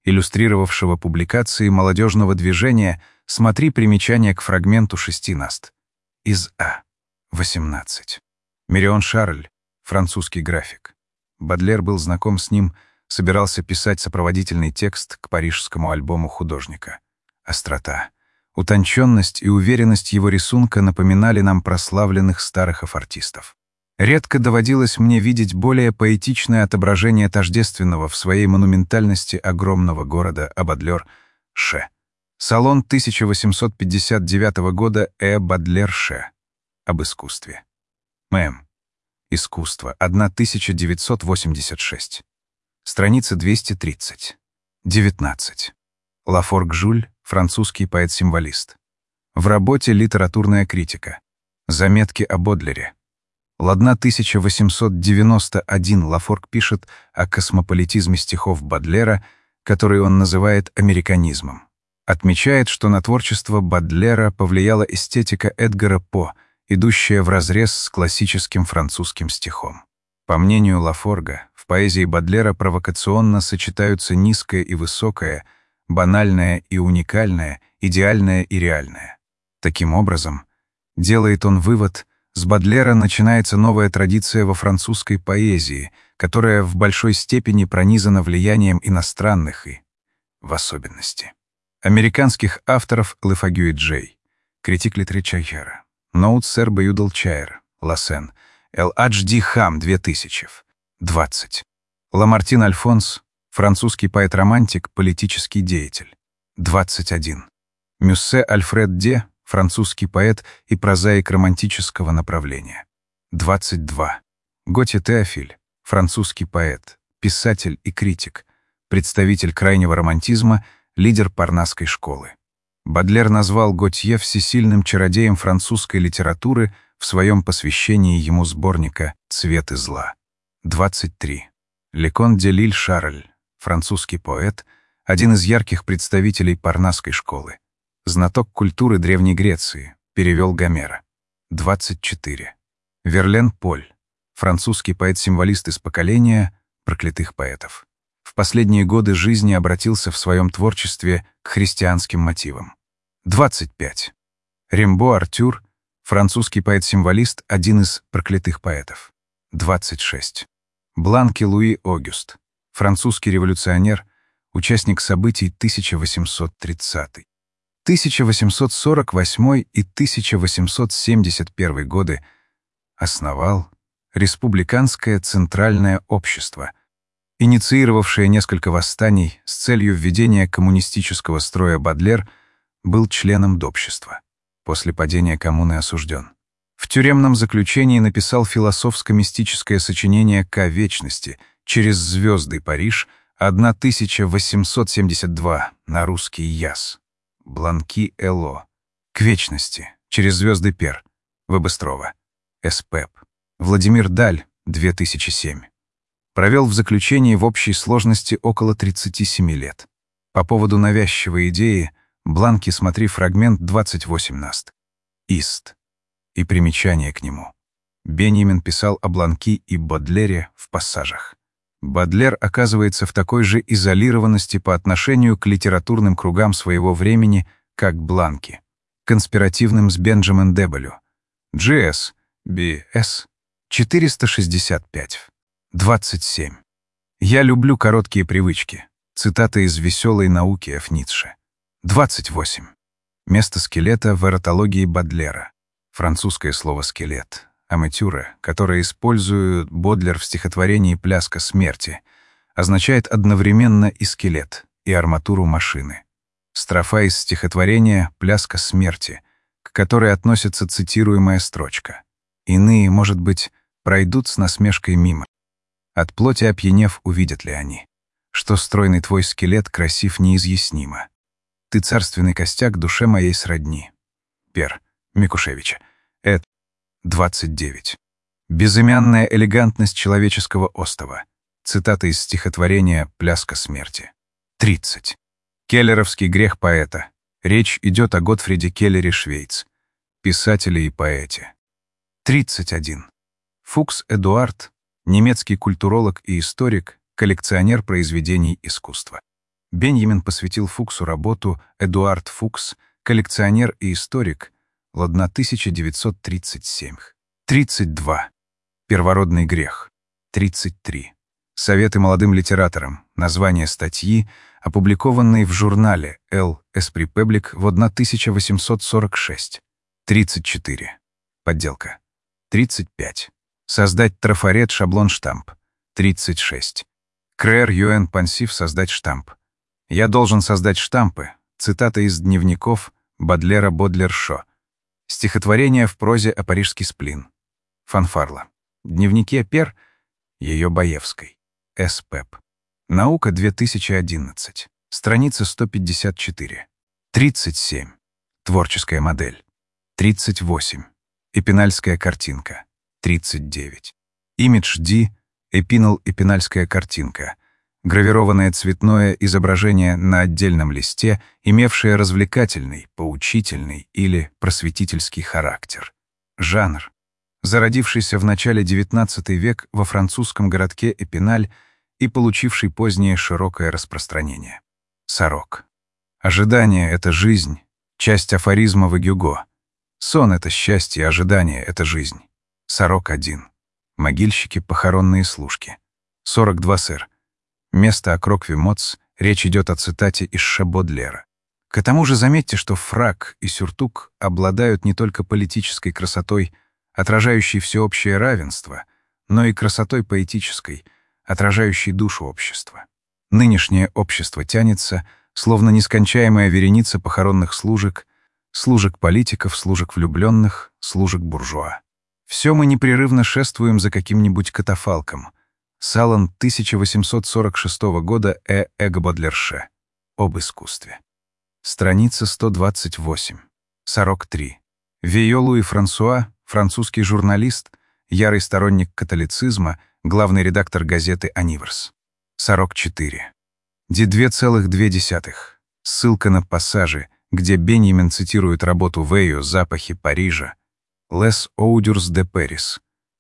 [SPEAKER 1] иллюстрировавшего публикации молодежного движения «Смотри примечание к фрагменту шести наст». Из А. восемнадцать. Мирион Шарль, французский график. Бодлер был знаком с ним, собирался писать сопроводительный текст к парижскому альбому художника. Острота, утонченность и уверенность его рисунка напоминали нам прославленных старых артистов. Редко доводилось мне видеть более поэтичное отображение тождественного в своей монументальности огромного города Абадлер Ше. Салон тысяча восемьсот пятьдесят девятого года Э. Бодлер Ше. Об искусстве. Мэм. Искусство. тысяча девятьсот восемьдесят шесть. Страница двести тридцать. девятнадцать. Лафорг Жюль, французский поэт-символист. В работе «Литературная критика». Заметки о Бодлере. Ладна тысяча восемьсот девяносто один Лафорг пишет о космополитизме стихов Бодлера, который он называет американизмом. Отмечает, что на творчество Бодлера повлияла эстетика Эдгара По, идущая вразрез с классическим французским стихом. По мнению Лафорга, в поэзии Бодлера провокационно сочетаются низкое и высокое, банальное и уникальное, идеальное и реальное. Таким образом, делает он вывод, с Бодлера начинается новая традиция во французской поэзии, которая в большой степени пронизана влиянием иностранных и, в особенности, американских авторов Лефагю и Джей, критик литературы, Ноут сэр Баюдал Чайр, Лассен, Эл Адж Ди Хам, две тысячи, двадцать. Ламартин Альфонс, французский поэт-романтик, политический деятель, двадцать один. Мюссе Альфред Де, французский поэт и прозаик романтического направления, двадцать два. Готье Теофиль, французский поэт, писатель и критик, представитель крайнего романтизма, лидер парнасской школы. Бодлер назвал Готье всесильным чародеем французской литературы в своем посвящении ему сборника «Цвет и зла». двадцать три. Лекон де Лиль Шарль, французский поэт, один из ярких представителей парнасской школы. Знаток культуры Древней Греции, перевел Гомера. двадцать четыре. Верлен Поль, французский поэт-символист из поколения проклятых поэтов. В последние годы жизни обратился в своем творчестве к христианским мотивам. двадцать пять. Рембо Артюр, французский поэт-символист, один из проклятых поэтов. двадцать шесть. Бланки Луи Огюст, французский революционер, участник событий тысяча восемьсот тридцатый. тысяча восемьсот сорок восьмой и тысяча восемьсот семьдесят первый годы основал Республиканское Центральное общество, инициировавшее несколько восстаний с целью введения коммунистического строя. Бодлер был членом д'общества. После падения коммуны осужден. В тюремном заключении написал философско-мистическое сочинение «Ко вечности. Через звезды Париж», тысяча восемьсот семьдесят два, на русский яс. Бланки Эло. К вечности. Через звезды Пер. Выбыстрова. СПЭП. Владимир Даль. две тысячи семь. Провел в заключении в общей сложности около тридцати семи лет. По поводу навязчивой идеи Бланки смотри фрагмент двадцать восемь наст. Ист. И примечание к нему. Беньямин писал о Бланки и Бодлере в пассажах. Бодлер оказывается в такой же изолированности по отношению к литературным кругам своего времени, как Бланки. Конспиративным с Бенджамин Дебелю. джи эс, би эс, четыреста шестьдесят пять. двадцать семь. Я люблю короткие привычки. Цитата из «Веселой науки» Ф. Ницше. двадцать восемь. Место скелета в эротологии Бодлера. Французское слово «скелет». Аматюра, которое использует Бодлер в стихотворении «Пляска смерти», означает одновременно и скелет, и арматуру машины. Строфа из стихотворения «Пляска смерти», к которой относится цитируемая строчка. Иные, может быть, пройдут с насмешкой мимо. От плоти опьянев, увидят ли они, что стройный твой скелет красив неизъяснимо. Ты царственный костяк душе моей сродни. Пер. Микушевича. Эд. двадцать девять. Безымянная элегантность человеческого остова. Цитата из стихотворения «Пляска смерти». тридцать. Келлеровский грех поэта. Речь идет о Готфриде Келлере Швейц, писателе и поэте. тридцать один. Фукс Эдуард, немецкий культуролог и историк, коллекционер произведений искусства. Беньямин посвятил Фуксу работу «Эдуард Фукс. Коллекционер и историк», тысяча девятьсот тридцать семь. тридцать два. Первородный грех. тридцать три. Советы молодым литераторам. Название статьи, опубликованной в журнале «Л. Эспри Пеблик» в тысяча восемьсот сорок шесть. тридцать четыре. Подделка. тридцать пять. Создать трафарет, шаблон, штамп. тридцать шесть. Крэр Юэн Пансив создать штамп. Я должен создать штампы. Цитата из дневников Бодлера Бодлер-Шо. Стихотворение в прозе о парижский сплин. Фанфарла. Дневники Пер, ее Баевской. С. Пеп. Наука, две тысячи одиннадцать. Страница сто пятьдесят четыре. тридцать семь. Творческая модель. тридцать восемь. Эпинальская картинка. тридцать девять. Имидж Ди. Эпинал-эпинальская картинка. Гравированное цветное изображение на отдельном листе, имевшее развлекательный, поучительный или просветительский характер. Жанр. Зародившийся в начале девятнадцатого века во французском городке Эпиналь и получивший позднее широкое распространение. Сорок. Ожидание — это жизнь, часть афоризма Гюго. Сон — это счастье, ожидание — это жизнь. Сорок один. Могильщики, похоронные служки. Сорок два, сэр. Место о Крокве Моц, речь идет о цитате из Шабодлера. К тому же заметьте, что фрак и сюртук обладают не только политической красотой, отражающей всеобщее равенство, но и красотой поэтической, отражающей душу общества. Нынешнее общество тянется, словно нескончаемая вереница похоронных служек, служек политиков, служек влюбленных, служек буржуа. Все мы непрерывно шествуем за каким-нибудь катафалком. Салон тысяча восемьсот сорок шестого года Э. Эго Бодлерше. Об искусстве. Страница сто двадцать восемь. сорок три. Вийо Луи Франсуа, французский журналист, ярый сторонник католицизма, главный редактор газеты «Аниверс». сорок четыре. Ди целых две десятых. Ссылка на пассажи, где Беньямин цитирует работу Вейо «Запахи Парижа». «Les Odeurs de Paris»,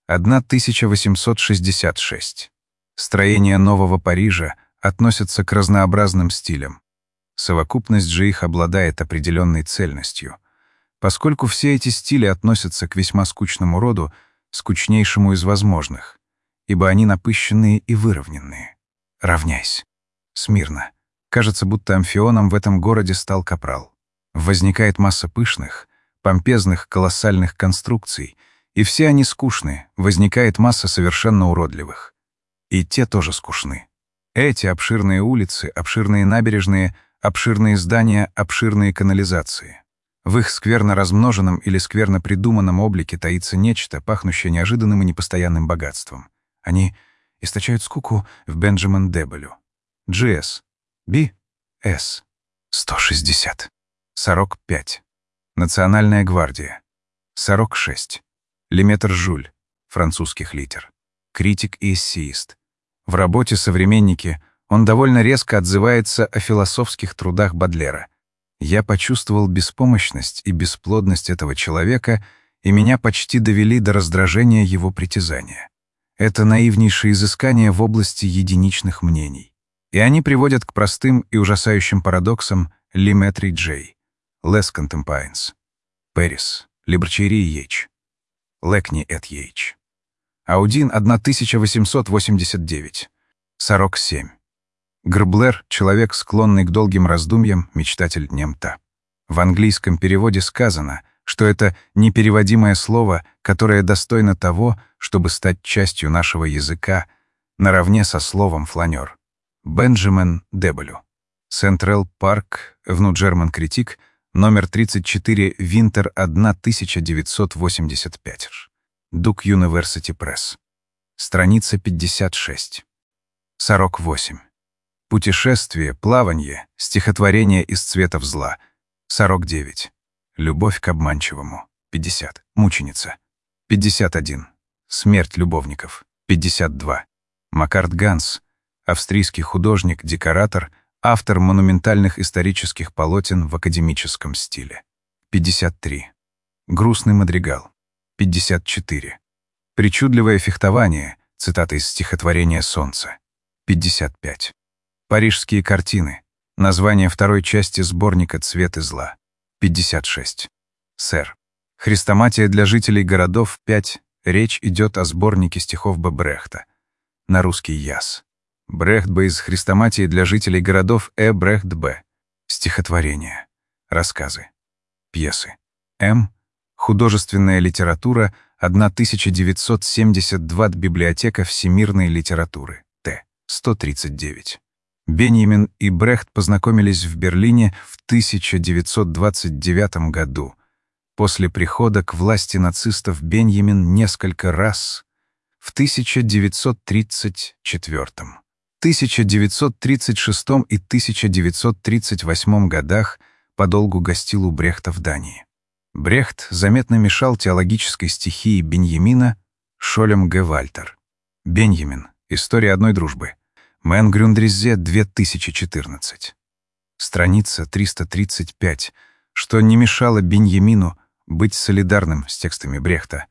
[SPEAKER 1] тысяча восемьсот шестьдесят шесть. Строения Нового Парижа относятся к разнообразным стилям. Совокупность же их обладает определенной цельностью. Поскольку все эти стили относятся к весьма скучному роду, скучнейшему из возможных, ибо они напыщенные и выровненные. Равняйсь. Смирно. Кажется, будто амфионом в этом городе стал капрал. Возникает масса пышных, помпезных, колоссальных конструкций, и все они скучны, возникает масса совершенно уродливых. И те тоже скучны. Эти обширные улицы, обширные набережные, обширные здания, обширные канализации. В их скверно размноженном или скверно придуманном облике таится нечто, пахнущее неожиданным и непостоянным богатством. Они источают скуку в Бенджамин Дебелю. Джи Эс. Би. С. сто шестьдесят. сорок пять. Национальная гвардия. сорок шесть. Леметр Жюль. Французских литер. Критик и эссеист. В работе «Современники» он довольно резко отзывается о философских трудах Бодлера. «Я почувствовал беспомощность и бесплодность этого человека, и меня почти довели до раздражения его притязания. Это наивнейшие изыскания в области единичных мнений. И они приводят к простым и ужасающим парадоксам Леметри Джей, Лес Контемпайнс, Пэрис, Либрчери Ейч, Лекни эт Ейч. Аудин тысяча восемьсот восемьдесят девять. сорок семь. Грблер — человек, склонный к долгим раздумьям, мечтатель Немта. В английском переводе сказано, что это непереводимое слово, которое достойно того, чтобы стать частью нашего языка, наравне со словом «фланер». Бенджамин Дебелю. Централ Парк, Внуджерман Критик, номер тридцать четыре, Винтер, тысяча девятьсот восемьдесят пять. Дук Юниверсити Пресс. Страница пятьдесят шесть. сорок восемь. Путешествие, плаванье, стихотворение из цветов зла. сорок девять. Любовь к обманчивому. пятьдесят. Мученица. пятьдесят один. Смерть любовников. пятьдесят два. Маккарт Ганс. Австрийский художник, декоратор, автор монументальных исторических полотен в академическом стиле. пятьдесят три. Грустный мадригал. пятьдесят четыре. Причудливое фехтование, цитата из стихотворения «Солнце». пятьдесят пять. Парижские картины. Название второй части сборника «Цветы зла». пятьдесят шесть. Сэр. Хрестоматия для жителей городов. пять. Речь идет о сборнике стихов Б. Брехта. На русский яс. Брехт Б. из хрестоматии для жителей городов. Э. Брехт Б. Стихотворения. Рассказы. Пьесы. М. Художественная литература. тысяча девятьсот семьдесят два. Библиотека всемирной литературы. Т. сто тридцать девять. Беньямин и Брехт познакомились в Берлине в тысяча девятьсот двадцать девятом году. После прихода к власти нацистов Беньямин несколько раз в тысяча девятьсот тридцать четвёртом, тысяча девятьсот тридцать шестом и тысяча девятьсот тридцать восьмом годах подолгу гостил у Брехта в Дании. Брехт заметно мешал теологической стихии Беньямина. Шолем Г. Вальтер. Беньямин. История одной дружбы. Мэн Грюндризе, две тысячи четырнадцать. Страница триста тридцать пять, что не мешало Беньямину быть солидарным с текстами Брехта.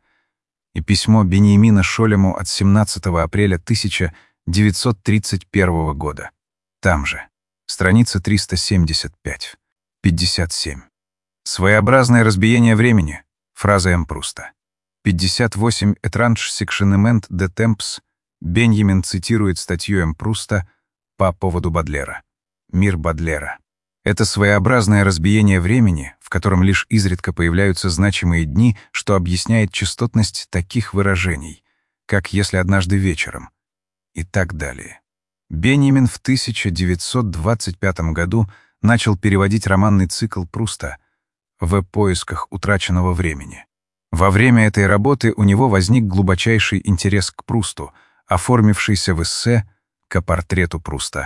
[SPEAKER 1] И письмо Беньямина Шолему от семнадцатого апреля тысяча девятьсот тридцать первого года. Там же. Страница триста семьдесят пять. пятьдесят семь. Своеобразное разбиение времени. Фраза М. Пруста. пятьдесят восемь. Étrange sectionnement de temps. Беньямин цитирует статью М. Пруста по поводу Бодлера. Мир Бодлера. Это своеобразное разбиение времени, в котором лишь изредка появляются значимые дни, что объясняет частотность таких выражений, как «если однажды вечером» и так далее. Беньямин в тысяча девятьсот двадцать пятом году начал переводить романный цикл Пруста «В поисках утраченного времени». Во время этой работы у него возник глубочайший интерес к Прусту, оформившийся в эссе «К портрету Пруста»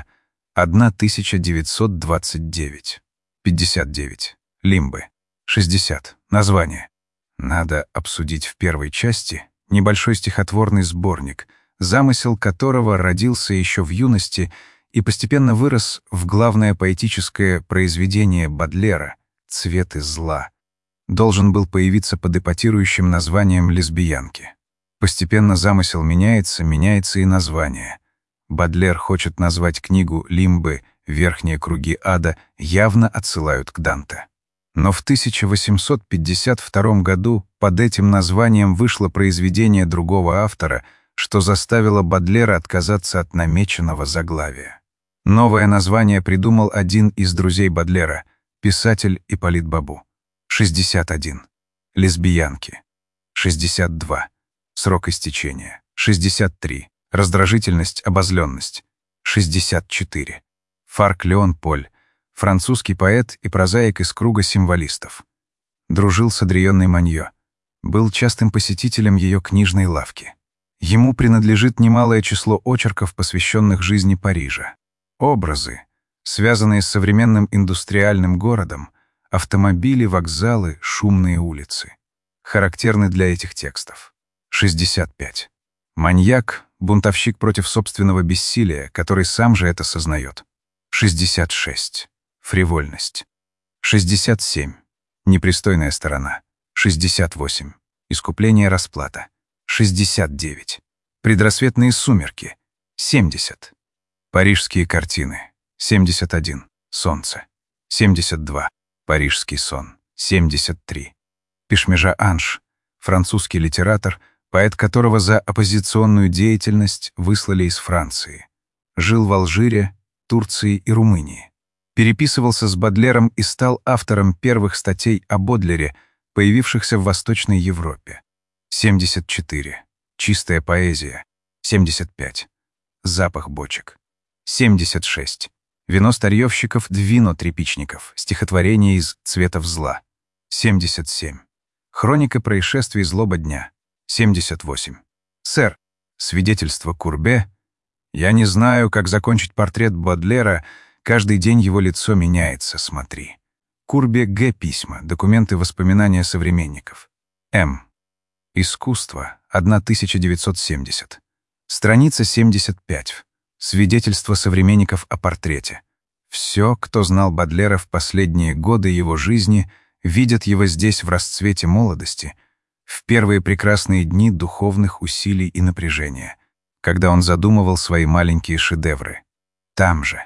[SPEAKER 1] тысяча девятьсот двадцать девять. пятьдесят девять. Лимбы. шестьдесят. Название. Надо обсудить в первой части небольшой стихотворный сборник, замысел которого родился еще в юности и постепенно вырос в главное поэтическое произведение Бодлера «Цветы зла». Должен был появиться под эпатирующим названием «Лесбиянки». Постепенно замысел меняется, меняется и название. Бодлер хочет назвать книгу «Лимбы. Верхние круги ада», явно отсылают к Данте. Но в тысяча восемьсот пятьдесят втором году под этим названием вышло произведение другого автора, что заставило Бодлера отказаться от намеченного заглавия. Новое название придумал один из друзей Бодлера, писатель Ипполит Бабу. шестьдесят один. Лесбиянки. шестьдесят два. Срок истечения. шестьдесят три. Раздражительность, обозленность. шестьдесят четыре. Фарк Леон Поль. Французский поэт и прозаик из круга символистов. Дружил с Адриенной Маньо. Был частым посетителем ее книжной лавки. Ему принадлежит немалое число очерков, посвященных жизни Парижа. Образы, связанные с современным индустриальным городом, автомобили, вокзалы, шумные улицы, характерны для этих текстов. шестьдесят пять. Маньяк, бунтовщик против собственного бессилия, который сам же это сознает. шестьдесят шесть. Фривольность. шестьдесят семь. Непристойная сторона. шестьдесят восемь. Искупление, расплата. шестьдесят девять. Предрассветные сумерки. семьдесят. Парижские картины. семьдесят один. Солнце. семьдесят два. Парижский сон. семьдесят три. Пешмежа Анж. Французский литератор, поэт которого за оппозиционную деятельность выслали из Франции. Жил в Алжире, Турции и Румынии. Переписывался с Бодлером и стал автором первых статей о Бодлере, появившихся в Восточной Европе. семьдесят четыре. Чистая поэзия. семьдесят пять. Запах бочек. семьдесят шесть. Вино старьевщиков, двино тряпичников. Стихотворение из «Цветов зла». семьдесят семь. Хроника происшествий злоба дня. семьдесят восемь. Сэр, свидетельство Курбе. Я не знаю, как закончить портрет Бодлера. Каждый день его лицо меняется, смотри. Курбе Г. Письма. Документы воспоминания современников. М. Искусство. тысяча девятьсот семьдесят. Страница семьдесят пять. Свидетельство современников о портрете. Все, кто знал Бодлера в последние годы его жизни, видят его здесь в расцвете молодости, в первые прекрасные дни духовных усилий и напряжения, когда он задумывал свои маленькие шедевры. Там же.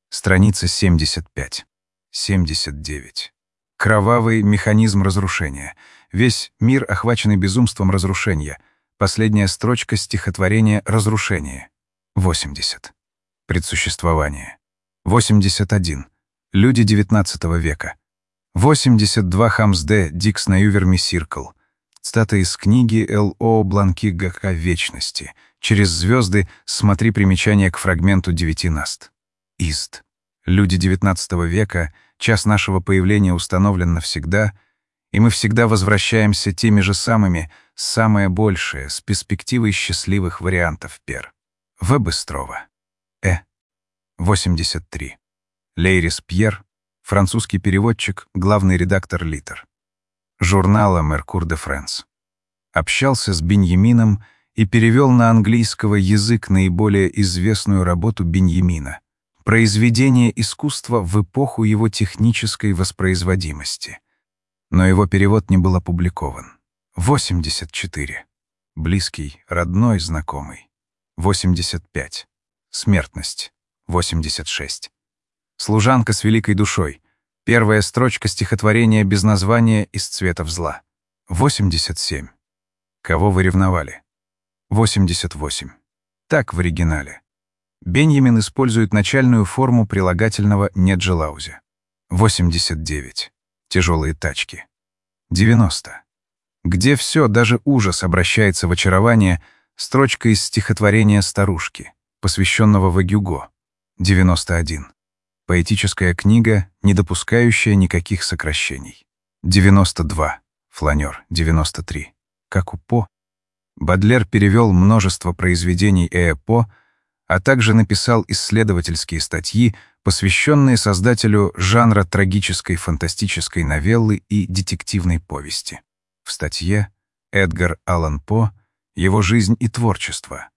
[SPEAKER 1] Страница семьдесят пять. семьдесят девять. Кровавый механизм разрушения. Весь мир, охваченный безумством разрушения. Последняя строчка стихотворения «Разрушение». восемьдесят. Предсуществование. восемьдесят один. Люди девятнадцатого века. восемьдесят два. Хамсде, Дикс на Юверми Сиркл. Цитата из книги Л О Бланки Г К «Вечности». Через звезды смотри примечание к фрагменту девяти наст. Ист. Люди девятнадцатого века, час нашего появления установлен навсегда, и мы всегда возвращаемся теми же самыми, самое большее, с перспективой счастливых вариантов пер. В. Быстрова. Э. восемьдесят три. Лейрис Пьер, французский переводчик, главный редактор Литер. Журнала «Меркур де Франс». Общался с Беньямином и перевел на английского язык наиболее известную работу Беньямина — произведение искусства в эпоху его технической воспроизводимости. Но его перевод не был опубликован. восемьдесят четыре. Близкий, родной, знакомый. восемьдесят пять. Смертность. восемьдесят шесть. Служанка с великой душой. Первая строчка стихотворения без названия «Из цветов зла». восемьдесят семь. Кого вы ревновали? восемьдесят восемь. Так в оригинале. Беньямин использует начальную форму прилагательного «неджелаузе». восемьдесят девять. Тяжелые тачки. девяносто. Где все, даже ужас, обращается в очарование, строчка из стихотворения «Старушки», посвященного Вагюго. девяносто один. Поэтическая книга, не допускающая никаких сокращений. девяносто два. Фланер. девяносто три. Как у По. Бодлер перевел множество произведений Э. По, а также написал исследовательские статьи, посвященные создателю жанра трагической фантастической новеллы и детективной повести. В статье «Эдгар Аллан По. Его жизнь и творчество»,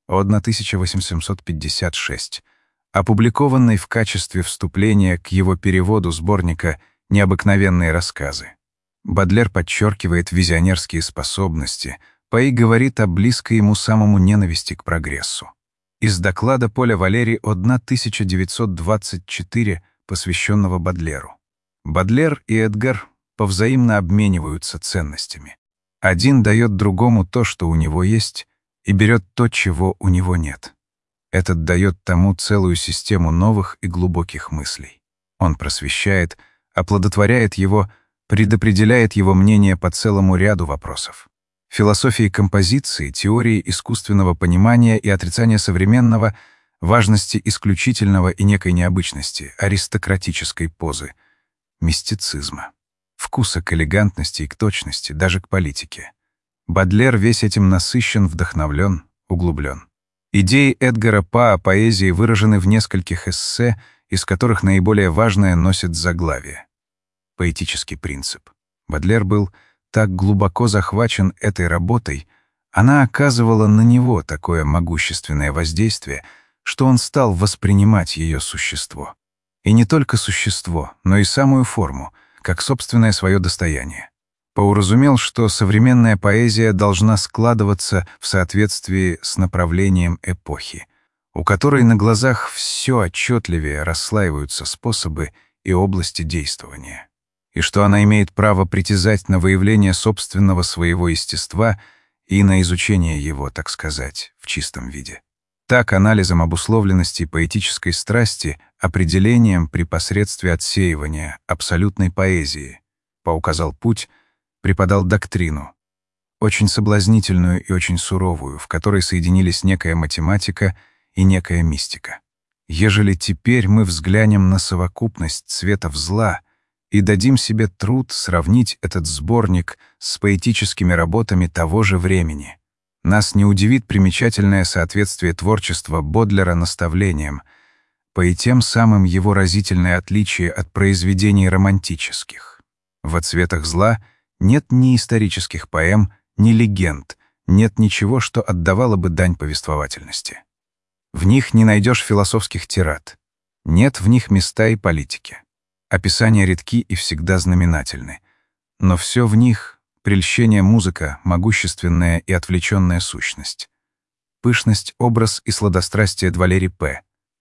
[SPEAKER 1] тысяча восемьсот пятьдесят шесть, опубликованной в качестве вступления к его переводу сборника «Необыкновенные рассказы». Бодлер подчеркивает визионерские способности, По и говорит о близкой ему самому ненависти к прогрессу. Из доклада Поля Валери тысяча девятьсот двадцать четыре, посвященного Бодлеру. Бодлер и Эдгар повзаимно обмениваются ценностями. Один дает другому то, что у него есть, и берет то, чего у него нет. Этот дает тому целую систему новых и глубоких мыслей. Он просвещает, оплодотворяет его, предопределяет его мнение по целому ряду вопросов. Философии композиции, теории искусственного понимания и отрицания современного, важности исключительного и некой необычности, аристократической позы, мистицизма, вкуса к элегантности и к точности, даже к политике. Бодлер весь этим насыщен, вдохновлен, углублен. Идеи Эдгара По о поэзии выражены в нескольких эссе, из которых наиболее важное носит заглавие. Поэтический принцип. Бодлер был так глубоко захвачен этой работой, она оказывала на него такое могущественное воздействие, что он стал воспринимать ее существо. И не только существо, но и самую форму, как собственное свое достояние. По уразумел, что современная поэзия должна складываться в соответствии с направлением эпохи, у которой на глазах все отчетливее расслаиваются способы и области действования, и что она имеет право притязать на выявление собственного своего естества и на изучение его, так сказать, в чистом виде. Так, анализом обусловленности поэтической страсти, определением при посредстве отсеивания абсолютной поэзии, По указал путь, преподал доктрину, очень соблазнительную и очень суровую, в которой соединились некая математика и некая мистика. Ежели теперь мы взглянем на совокупность цветов зла и дадим себе труд сравнить этот сборник с поэтическими работами того же времени, нас не удивит примечательное соответствие творчества Бодлера наставлениям, По и тем самым его разительное отличие от произведений романтических. Во «Цветах зла» нет ни исторических поэм, ни легенд, нет ничего, что отдавало бы дань повествовательности. В них не найдешь философских тирад, нет в них места и политики. Описания редки и всегда знаменательны, но все в них — прельщение музыка, могущественная и отвлеченная сущность. Пышность, образ и сладострастие Валери П.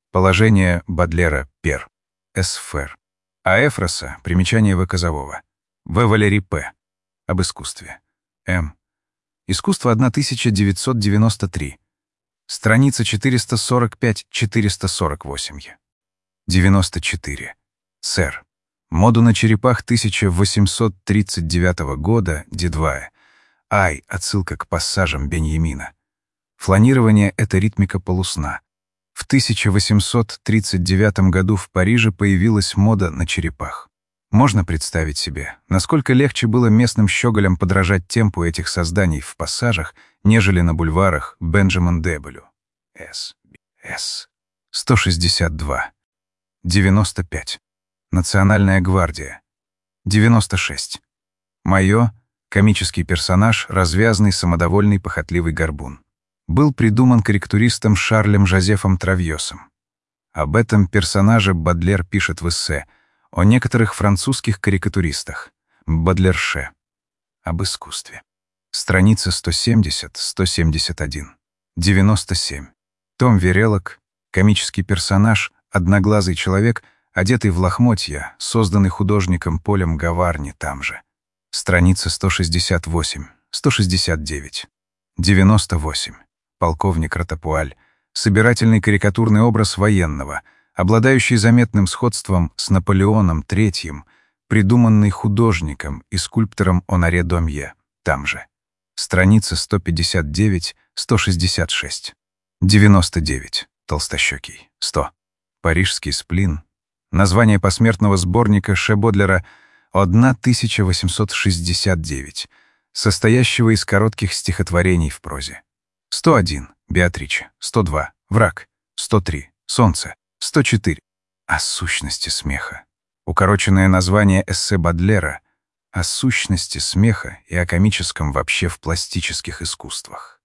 [SPEAKER 1] Положение Бадлера Пер. Эсфер. А Эфроса примечание В. Козового. В. Валерий П. Об искусстве. М. Искусство тысяча девятьсот девяносто три. Страница четыреста сорок пять — четыреста сорок восемь. девяносто четыре. Сэр. Моду на черепах тысяча восемьсот тридцать девятого года, Дедвая. Ай, отсылка к пассажам Беньямина. Фланирование — это ритмика полусна. В тысяча восемьсот тридцать девятом году в Париже появилась мода на черепах. Можно представить себе, насколько легче было местным щеголям подражать темпу этих созданий в пассажах, нежели на бульварах Бенджамин Дебелю. С. С. сто шестьдесят два. девяносто пять. Национальная гвардия. девяносто шесть. Майо — комический персонаж, развязный, самодовольный, похотливый горбун. Был придуман корректуристом Шарлем Жозефом Травьосом. Об этом персонаже Бадлер пишет в эссе о некоторых французских карикатуристах. Бадлерше. Об искусстве. Страница сто семьдесят — сто семьдесят один. девяносто семь. Том Верелок — комический персонаж, одноглазый человек, одетый в лохмотья, созданный художником Полем Гаварни там же. Страница сто шестьдесят восемь — сто шестьдесят девять. девяносто восемь. Полковник Ратапуаль — собирательный карикатурный образ военного, обладающий заметным сходством с Наполеоном третьим, придуманный художником и скульптором Оноре Домье там же. Страница сто пятьдесят девять — сто шестьдесят шесть. девяносто девять. Толстощекий. сто. Парижский сплин. Название посмертного сборника Ше Бодлера тысяча восемьсот шестьдесят девять, состоящего из коротких стихотворений в прозе. сто один. Беатриче. сто два. Враг. сто три. Солнце. сто четыре. О сущности смеха. Укороченное название эссе Бадлера о сущности смеха и о комическом вообще в пластических искусствах.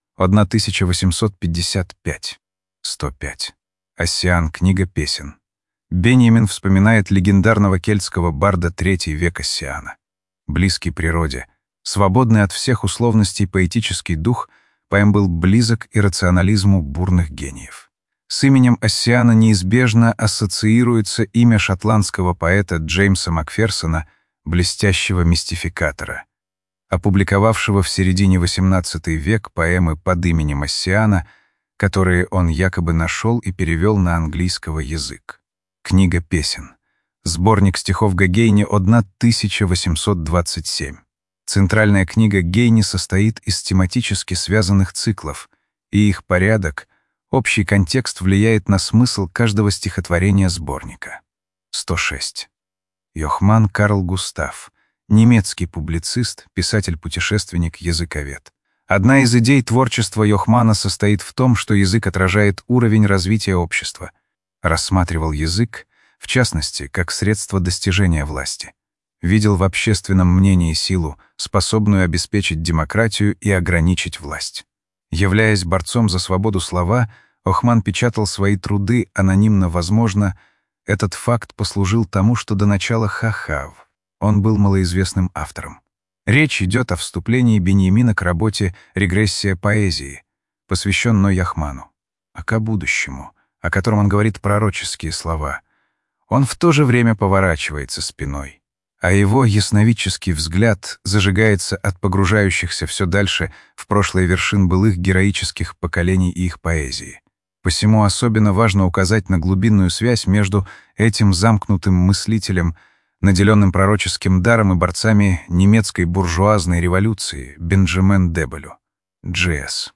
[SPEAKER 1] тысяча восемьсот пятьдесят пять. сто пять. Оссиан. Книга песен. Беньямин вспоминает легендарного кельтского барда третий век Оссиана. Близкий природе, свободный от всех условностей поэтический дух поэм был близок иррационализму бурных гениев. С именем Оссиана неизбежно ассоциируется имя шотландского поэта Джеймса Макферсона, блестящего мистификатора, опубликовавшего в середине восемнадцатого века поэмы под именем Оссиана, которые он якобы нашел и перевел на английский язык. Книга песен. Сборник стихов Гогейни тысяча восемьсот двадцать семь. Центральная книга Гейни состоит из тематически связанных циклов, и их порядок, общий контекст влияет на смысл каждого стихотворения сборника. сто шесть. Йохман Карл Густав. Немецкий публицист, писатель-путешественник, языковед. Одна из идей творчества Йохмана состоит в том, что язык отражает уровень развития общества. Рассматривал язык, в частности, как средство достижения власти. Видел в общественном мнении силу, способную обеспечить демократию и ограничить власть. Являясь борцом за свободу слова, Йохман печатал свои труды анонимно. Возможно, этот факт послужил тому, что до начала Хахав он был малоизвестным автором. Речь идет о вступлении Беньямина к работе «Регрессия поэзии», посвященной Йохману, а к будущему, о котором он говорит пророческие слова. Он в то же время поворачивается спиной, а его ясновидческий взгляд зажигается от погружающихся все дальше в прошлое вершин былых героических поколений и их поэзии. Посему особенно важно указать на глубинную связь между этим замкнутым мыслителем, наделенным пророческим даром, и борцами немецкой буржуазной революции Бенджамин Дебелю. Джи Эс.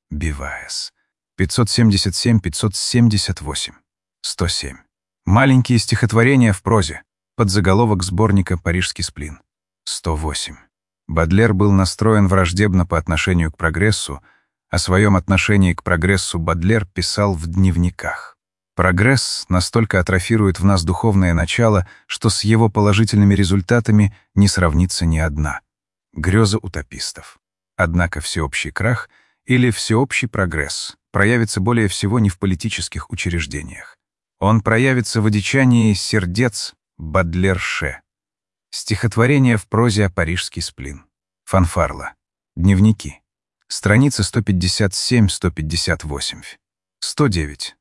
[SPEAKER 1] Биваес. пятьсот семьдесят семь — пятьсот семьдесят восемь. сто семь. Маленькие стихотворения в прозе. Подзаголовок сборника «Парижский сплин». сто восемь. Бадлер был настроен враждебно по отношению к прогрессу. О своем отношении к прогрессу Бадлер писал в дневниках. Прогресс настолько атрофирует в нас духовное начало, что с его положительными результатами не сравнится ни одна. Греза утопистов. Однако всеобщий крах или всеобщий прогресс проявится более всего не в политических учреждениях. Он проявится в одичании сердец Бадлерше. Стихотворение в прозе о «Парижский сплин». Фанфарла. Дневники. Страницы сто пятьдесят семь — сто пятьдесят восемь. сто девять.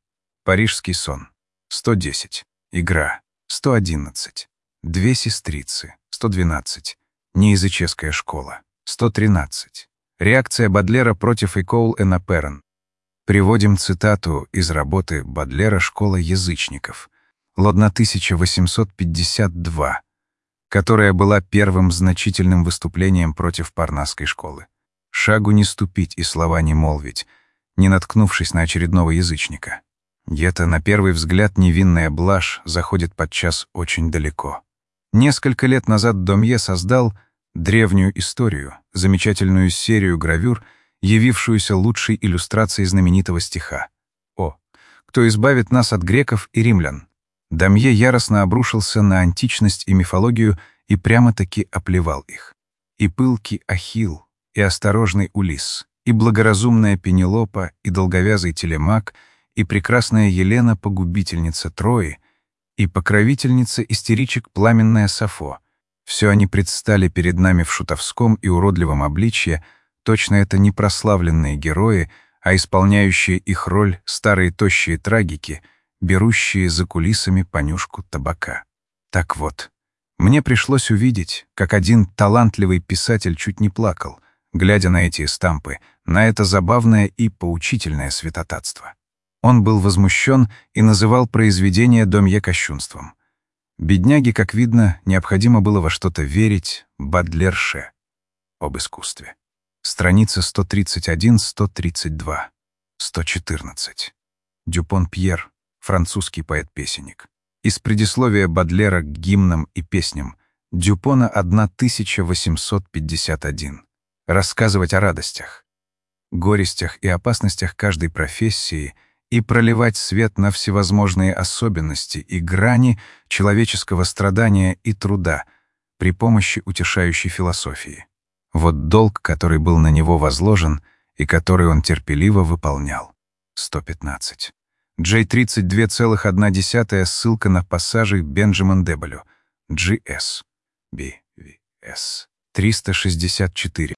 [SPEAKER 1] Парижский сон. сто десять. Игра. сто одиннадцать. Две сестрицы. сто двенадцать. Неязыческая школа. сто тринадцать. Реакция Бодлера против École en Aperen. Приводим цитату из работы Бодлера «Школа язычников», Лодна тысяча восемьсот пятьдесят два, которая была первым значительным выступлением против Парнасской школы. «Шагу не ступить и слова не молвить, не наткнувшись на очередного язычника. И это, на первый взгляд, невинная блажь заходит подчас очень далеко». Несколько лет назад Домье создал древнюю историю, замечательную серию гравюр, явившуюся лучшей иллюстрацией знаменитого стиха. «О, кто избавит нас от греков и римлян?» Домье яростно обрушился на античность и мифологию и прямо-таки оплевал их. И пылкий Ахилл, и осторожный Улисс, и благоразумная Пенелопа, и долговязый Телемак, и прекрасная Елена, погубительница Трои, и покровительница истеричек пламенная Сафо. Все они предстали перед нами в шутовском и уродливом обличье, точно это не прославленные герои, а исполняющие их роль старые тощие трагики, берущие за кулисами понюшку табака. Так вот, мне пришлось увидеть, как один талантливый писатель чуть не плакал, глядя на эти эстампы, на это забавное и поучительное святотатство. Он был возмущен и называл произведение Домье кощунством. Бедняге, как видно, необходимо было во что-то верить. Бодлерше. Об искусстве. Страница сто тридцать один — сто тридцать два. сто четырнадцать. Дюпон Пьер, французский поэт-песенник. Из предисловия Бодлера к гимнам и песням. Дюпона тысяча восемьсот пятьдесят один. Рассказывать о радостях, горестях и опасностях каждой профессии и проливать свет на всевозможные особенности и грани человеческого страдания и труда при помощи утешающей философии. Вот долг, который был на него возложен и который он терпеливо выполнял. сто пятнадцать. Джей тридцать два целых одна десятая ссылка на пассажи Бенджамин Деболю. джи эс. би ви эс. триста шестьдесят четыре.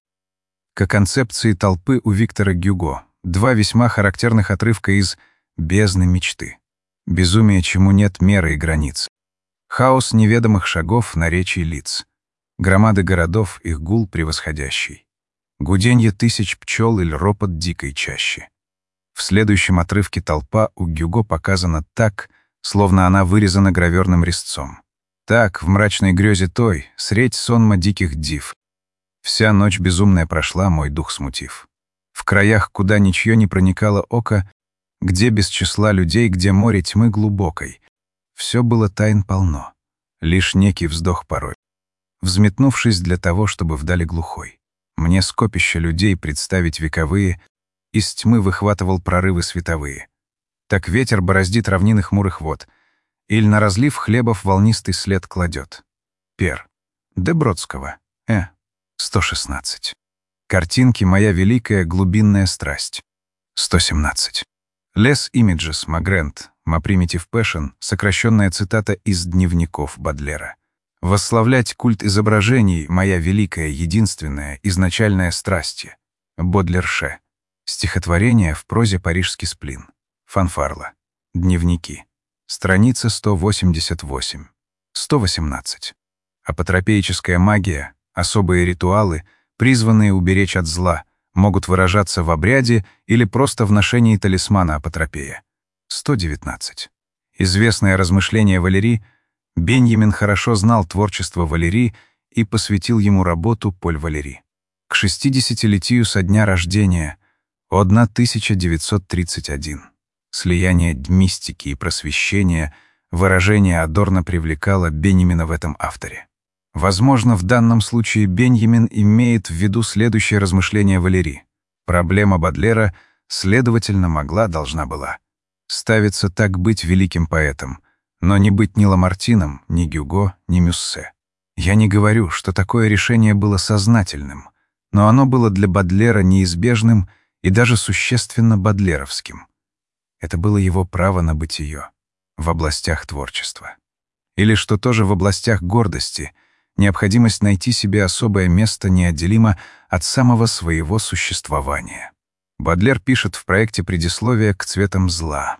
[SPEAKER 1] К концепции толпы у Виктора Гюго. Два весьма характерных отрывка из «Бездны мечты». Безумие, чему нет меры и границ. Хаос неведомых шагов, наречий лиц. Громады городов, их гул превосходящий. Гуденье тысяч пчел или ропот дикой чащи. В следующем отрывке толпа у Гюго показана так, словно она вырезана граверным резцом. Так, в мрачной грезе той, средь сонма диких див. Вся ночь безумная прошла, мой дух смутив. В краях, куда ничье не проникало око, где без числа людей, где море тьмы глубокой. Все было тайн полно, лишь некий вздох порой. Взметнувшись для того, чтобы вдали глухой, мне скопище людей представить вековые, из тьмы выхватывал прорывы световые. Так ветер бороздит равнины хмурых вод, иль на разлив хлебов волнистый след кладет. Пер. Де Бродского. Э. сто шестнадцать. Картинки «Моя великая глубинная страсть». сто семнадцать. Less Images, Магрент, Ma Primitive Passion, сокращенная цитата из дневников Бодлера. Восславлять культ изображений «Моя великая, единственная, изначальная страсть». Бодлерше. Стихотворение в прозе «Парижский сплин». Фанфарла. Дневники. Страница сто восемьдесят восемь. сто восемнадцать. Апотропеическая магия, особые ритуалы, призванные уберечь от зла, могут выражаться в обряде или просто в ношении талисмана апотропея. сто девятнадцать. Известное размышление Валери. Беньямин хорошо знал творчество Валери и посвятил ему работу «Поль Валери». К шестидесятилетию со дня рождения, тысяча девятьсот тридцать один. Слияние мистики и просвещения, выражение Адорно привлекало Беньямина в этом авторе. Возможно, в данном случае Беньямин имеет в виду следующее размышление Валери. Проблема Бодлера, следовательно, могла, должна была ставиться так: быть великим поэтом, но не быть ни Ламартином, ни Гюго, ни Мюссе. Я не говорю, что такое решение было сознательным, но оно было для Бодлера неизбежным и даже существенно бодлеровским. Это было его право на бытие в областях творчества. Или, что тоже в областях гордости, необходимость найти себе особое место неотделимо от самого своего существования. Бодлер пишет в проекте предисловия к «Цветам зла».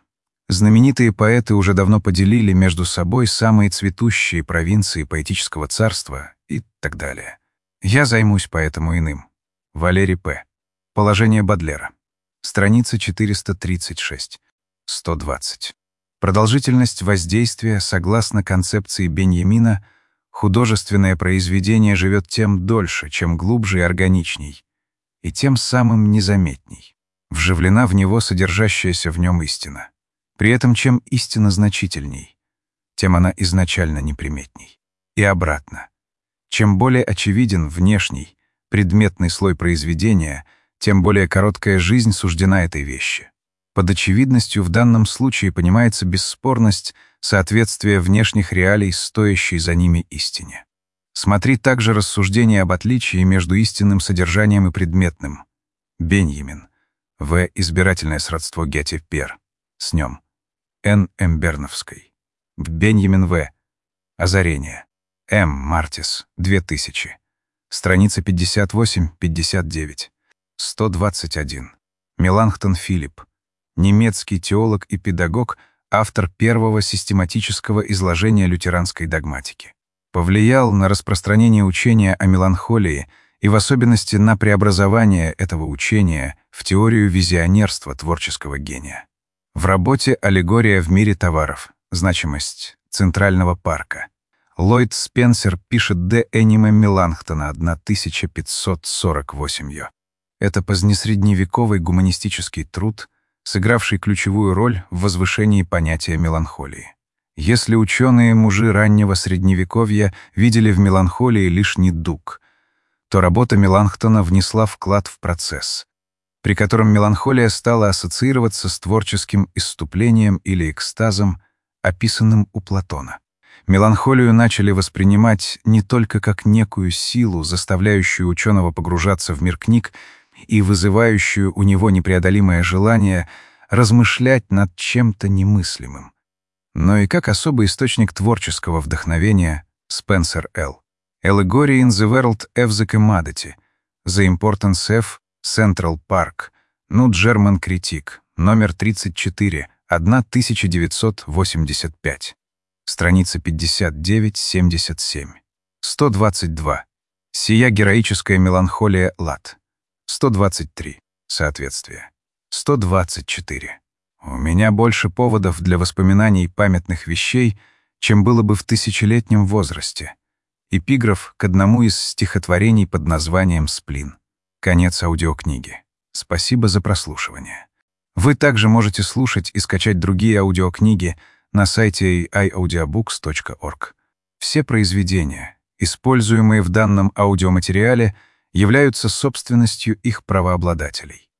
[SPEAKER 1] Знаменитые поэты уже давно поделили между собой самые цветущие провинции поэтического царства и так далее. Я займусь поэтому иным. Валерий П. Положение Бодлера. Страница четыреста тридцать шесть. сто двадцать. Продолжительность воздействия, согласно концепции Беньямина, художественное произведение живет тем дольше, чем глубже и органичней, и тем самым незаметней. Вживлена в него содержащаяся в нем истина. При этом чем истина значительней, тем она изначально неприметней. И обратно. Чем более очевиден внешний, предметный слой произведения, тем более короткая жизнь суждена этой вещи. Под очевидностью в данном случае понимается бесспорность соответствия внешних реалий стоящей за ними истине. Смотри также рассуждение об отличии между истинным содержанием и предметным. Беньямин. В. Избирательное сродство Гетти Пер. С нем. Н. Эмберновской. Беньямин В. Озарение. М. Мартис. две тысячи. Страница пятьдесят восемь — пятьдесят девять. сто двадцать один. Меланхтон Филипп. Немецкий теолог и педагог, автор первого систематического изложения лютеранской догматики. Повлиял на распространение учения о меланхолии и в особенности на преобразование этого учения в теорию визионерства творческого гения. В работе «Аллегория в мире товаров. Значимость Центрального парка» Ллойд Спенсер пишет «De anima Меланхтона» тысяча пятьсот сорок восемь. Это позднесредневековый гуманистический труд, сыгравший ключевую роль в возвышении понятия меланхолии. Если ученые-мужи раннего Средневековья видели в меланхолии лишь недуг, то работа Меланхтона внесла вклад в процесс, при котором меланхолия стала ассоциироваться с творческим исступлением или экстазом, описанным у Платона. Меланхолию начали воспринимать не только как некую силу, заставляющую ученого погружаться в мир книг и вызывающую у него непреодолимое желание размышлять над чем-то немыслимым, но и как особый источник творческого вдохновения. Спенсер Л. Allegory in the World of the Commodity. The Importance of Central Park. New German Critic. Номер тридцать четыре. тысяча девятьсот восемьдесят пять. Страница пятьдесят девять — семьдесят семь. сто двадцать два. Сия героическая меланхолия лад. сто двадцать три. Соответствие. сто двадцать четыре. У меня больше поводов для воспоминаний памятных вещей, чем было бы в тысячелетнем возрасте. Эпиграф к одному из стихотворений под названием «Сплин». Конец аудиокниги. Спасибо за прослушивание. Вы также можете слушать и скачать другие аудиокниги на сайте эй ай аудиобукс точка орг. Все произведения, используемые в данном аудиоматериале, являются собственностью их правообладателей.